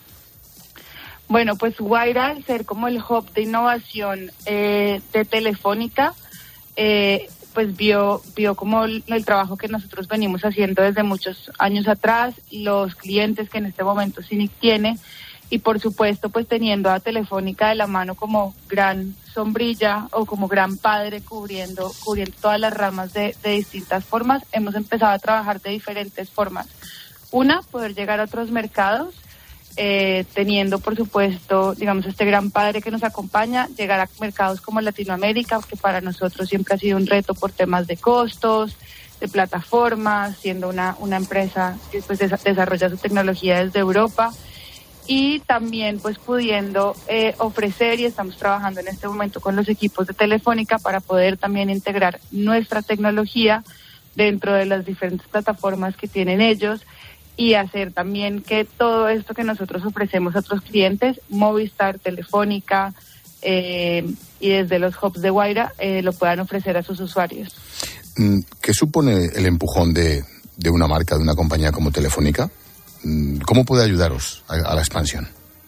Bueno, pues Wayra, al ser como el hub de innovación eh, de Telefónica, eh, pues vio vio como el, el trabajo que nosotros venimos haciendo desde muchos años atrás, los clientes que en este momento Cynic tiene, y por supuesto pues teniendo a Telefónica de la mano como gran sombrilla o como gran padre cubriendo cubriendo todas las ramas de, de distintas formas, hemos empezado a trabajar de diferentes formas. Una, poder llegar a otros mercados, Eh, teniendo por supuesto, digamos, este gran padre que nos acompaña, llegar a mercados como Latinoamérica, que para nosotros siempre ha sido un reto por temas de costos, de plataformas, siendo una, una empresa que pues des- desarrolla su tecnología desde Europa, y también pues pudiendo eh, ofrecer, y estamos trabajando en este momento con los equipos de Telefónica para poder también integrar nuestra tecnología dentro de las diferentes plataformas que tienen ellos, y hacer también que todo esto que nosotros ofrecemos a otros clientes, Movistar, Telefónica eh, y desde los hubs de Wayra, eh, lo puedan ofrecer a sus usuarios. ¿Qué supone el empujón de, de una marca, de una compañía como Telefónica? ¿Cómo puede ayudaros a, a la expansión?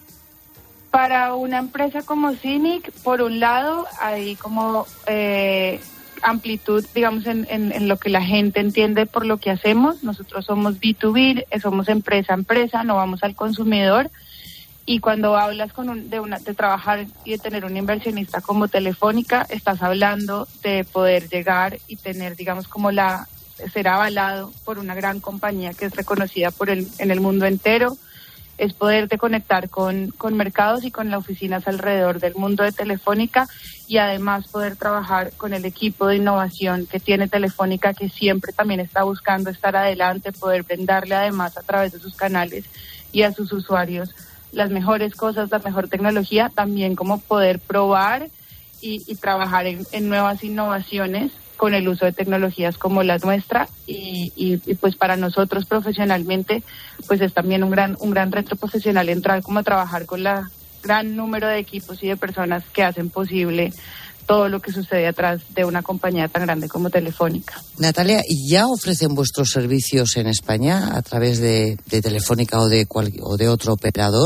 Para una empresa como Cynic, por un lado, hay como eh, amplitud, digamos, en, en, en lo que la gente entiende por lo que hacemos. Nosotros somos B dos B, somos empresa a empresa, no vamos al consumidor. Y cuando hablas con un, de, una, de trabajar y de tener un inversionista como Telefónica, estás hablando de poder llegar y tener, digamos, como la ser avalado por una gran compañía que es reconocida por el, en el mundo entero. Es poderte conectar con, con mercados y con las oficinas alrededor del mundo de Telefónica, y además poder trabajar con el equipo de innovación que tiene Telefónica, que siempre también está buscando estar adelante, poder brindarle además a través de sus canales y a sus usuarios las mejores cosas, la mejor tecnología, también como poder probar y, y trabajar en, en nuevas innovaciones con el uso de tecnologías como la nuestra, y, y, y pues para nosotros profesionalmente pues es también un gran un gran reto profesional entrar como a trabajar con la gran número de equipos y de personas que hacen posible todo lo que sucede atrás de una compañía tan grande como Telefónica. Natalia, ¿y ya ofrecen vuestros servicios en España a través de, de Telefónica o de cual, o de otro operador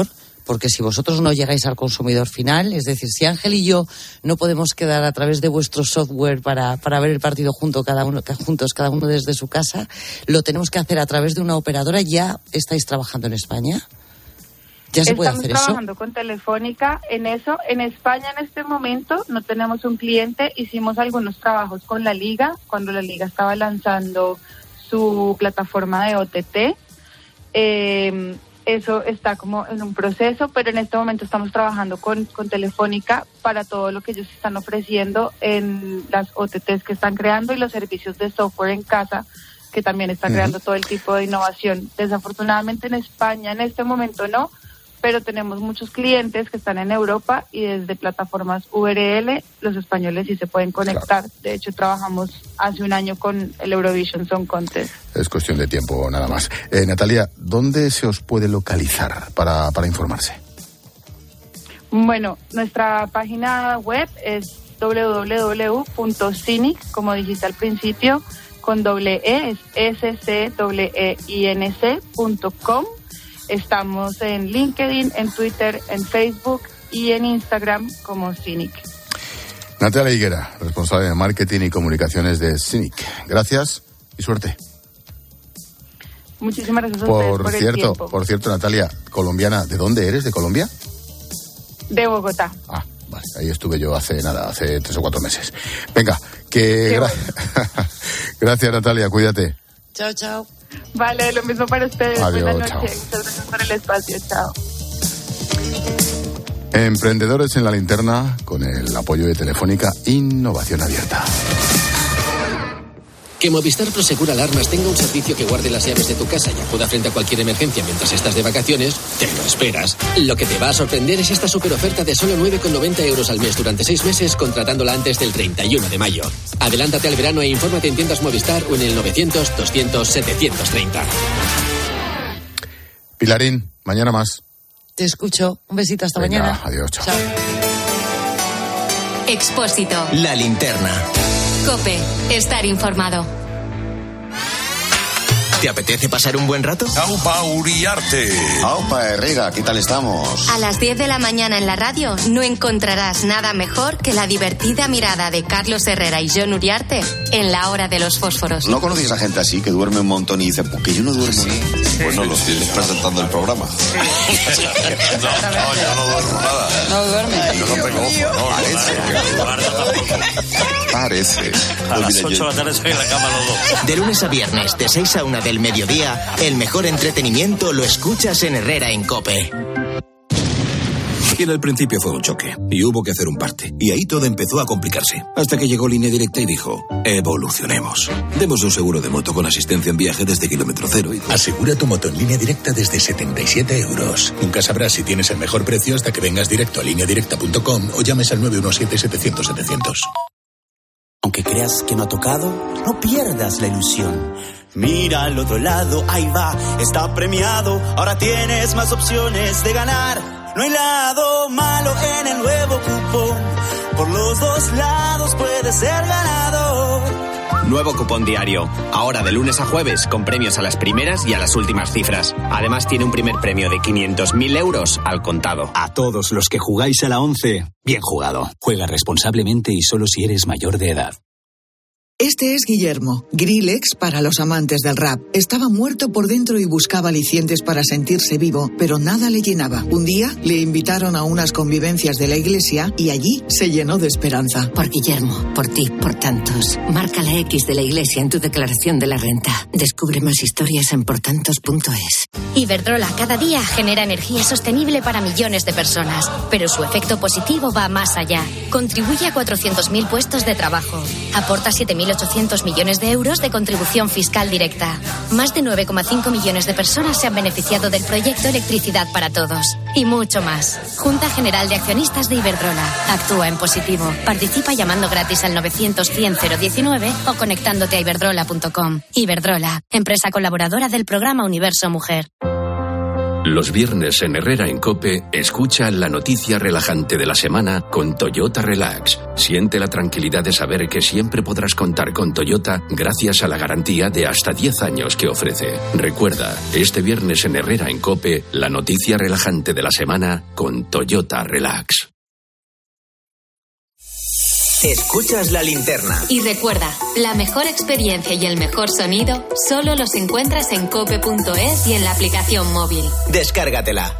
porque si vosotros no llegáis al consumidor final, es decir, si Ángel y yo no podemos quedar a través de vuestro software para, para ver el partido junto, cada uno, juntos, cada uno desde su casa, lo tenemos que hacer a través de una operadora. ¿Ya estáis trabajando en España? ¿Ya se puede hacer eso? Estamos trabajando con Telefónica en eso. En España en este momento no tenemos un cliente. Hicimos algunos trabajos con la Liga, cuando la Liga estaba lanzando su plataforma de O T T. Eh, eso está como en un proceso, pero en este momento estamos trabajando con, con Telefónica para todo lo que ellos están ofreciendo en las O T Ts que están creando y los servicios de software en casa que también están uh-huh. creando todo el tipo de innovación. Desafortunadamente en España en este momento no, pero tenemos muchos clientes que están en Europa y desde plataformas U R L los españoles sí se pueden conectar. Claro. De hecho, trabajamos hace un año con el Eurovision Song Contest. Es cuestión de tiempo, nada más. Eh, Natalia, ¿dónde se os puede localizar para, para informarse? Bueno, nuestra página web es doble u doble u doble u punto cynic, como dijiste al principio, con doble E, es S C E E I N C punto com. Estamos en LinkedIn, en Twitter, en Facebook y en Instagram como Cynic. Natalia Higuera, responsable de marketing y comunicaciones de Cynic. Gracias y suerte. Muchísimas gracias a por ustedes por cierto, el tiempo. Por cierto, Natalia, colombiana, ¿de dónde eres? ¿De Colombia? De Bogotá. Ah, vale, ahí estuve yo hace nada, hace tres o cuatro meses. Venga, que... Gra- bueno. Gracias, Natalia, cuídate. Chao, chao. Vale, lo mismo para ustedes. Adiós, buenas chao. noches. Muchas gracias por el espacio. Chao. Emprendedores en la linterna con el apoyo de Telefónica Innovación Abierta. Que Movistar Prosegur Alarmas tenga un servicio que guarde las llaves de tu casa y acuda frente a cualquier emergencia mientras estás de vacaciones, te lo esperas. Lo que te va a sorprender es esta super oferta de solo nueve con noventa euros al mes durante seis meses contratándola antes del treinta y uno de mayo. Adelántate al verano e infórmate en tiendas Movistar o en el novecientos, doscientos, setecientos treinta. Pilarín, mañana más. Te escucho. Un besito, hasta Venga, mañana. Adiós, chao. Chao. Expósito. La linterna. COPE. Estar informado. ¿Te apetece pasar un buen rato? Aupa Uriarte. Aupa Herrera, ¿qué tal estamos? A las diez de la mañana en la radio no encontrarás nada mejor que la divertida mirada de Carlos Herrera y Jon Uriarte en la hora de los fósforos. ¿No conocéis a gente así que duerme un montón y dice, porque yo no duermo? Sí. Pues no lo tienes presentando el programa. Sí. no, no, yo no duermo nada. No duerme. Yo no tengo ojo, no. Parece. Parece. A las ocho de la tarde estoy en la cama los dos. De lunes a viernes, de seis a una del mediodía, el mejor entretenimiento lo escuchas en Herrera en COPE. Y en el principio fue un choque, y hubo que hacer un parte. Y ahí todo empezó a complicarse. Hasta que llegó Línea Directa y dijo, evolucionemos. Demos un seguro de moto con asistencia en viaje desde kilómetro cero. Y... Asegura tu moto en Línea Directa desde setenta y siete euros. Nunca sabrás si tienes el mejor precio hasta que vengas directo a línea directa punto com o llames al nueve uno siete, setecientos, setecientos. Aunque creas que no ha tocado, no pierdas la ilusión. Mira al otro lado, ahí va, está premiado. Ahora tienes más opciones de ganar. No hay lado malo en el nuevo cupón. Por los dos lados puedes ser ganador. Nuevo cupón diario. Ahora de lunes a jueves con premios a las primeras y a las últimas cifras. Además tiene un primer premio de quinientos mil euros al contado. A todos los que jugáis a la once, bien jugado. Juega responsablemente y solo si eres mayor de edad. Este es Guillermo, Grillex para los amantes del rap. Estaba muerto por dentro y buscaba alicientes para sentirse vivo, pero nada le llenaba. Un día le invitaron a unas convivencias de la iglesia y allí se llenó de esperanza. Por Guillermo, por ti, por tantos. Marca la X de la iglesia en tu declaración de la renta. Descubre más historias en portantos punto es. Iberdrola cada día genera energía sostenible para millones de personas, pero su efecto positivo va más allá. Contribuye a cuatrocientos mil puestos de trabajo. Aporta siete mil ochocientos millones de euros de contribución fiscal directa. Más de nueve coma cinco millones de personas se han beneficiado del proyecto Electricidad para Todos. Y mucho más. Junta General de Accionistas de Iberdrola. Actúa en positivo. Participa llamando gratis al novecientos, cien, cero diecinueve o conectándote a iberdrola punto com. Iberdrola, empresa colaboradora del programa Universo Mujer. Los viernes en Herrera en COPE, escucha la noticia relajante de la semana con Toyota Relax. Siente la tranquilidad de saber que siempre podrás contar con Toyota gracias a la garantía de hasta diez años que ofrece. Recuerda, este viernes en Herrera en COPE, la noticia relajante de la semana con Toyota Relax. Escuchas la linterna. Y recuerda, la mejor experiencia y el mejor sonido solo los encuentras en cope punto es y en la aplicación móvil. Descárgatela.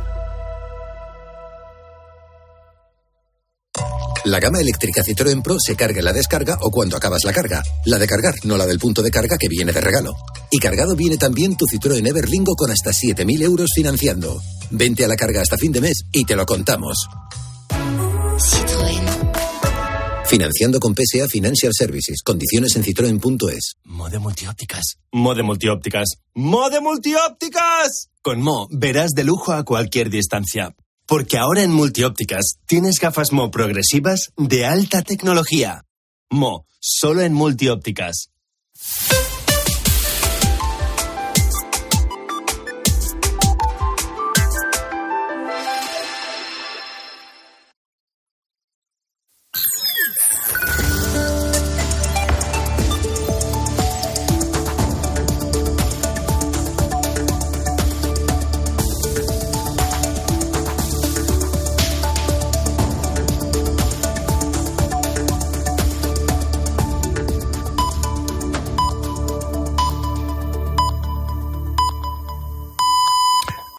La gama eléctrica Citroën Pro se carga en la descarga o cuando acabas la carga. La de cargar, no la del punto de carga que viene de regalo. Y cargado viene también tu Citroën Everlingo con hasta siete mil euros financiando. Vente a la carga hasta fin de mes y te lo contamos. Citroën. Financiando con P S A Financial Services. Condiciones en citroen punto es. Mode Multiópticas. Mode Multiópticas. ¡Mode Multiópticas! Con Mo verás de lujo a cualquier distancia. Porque ahora en Multiópticas tienes gafas Mo progresivas de alta tecnología. Mo, solo en Multiópticas.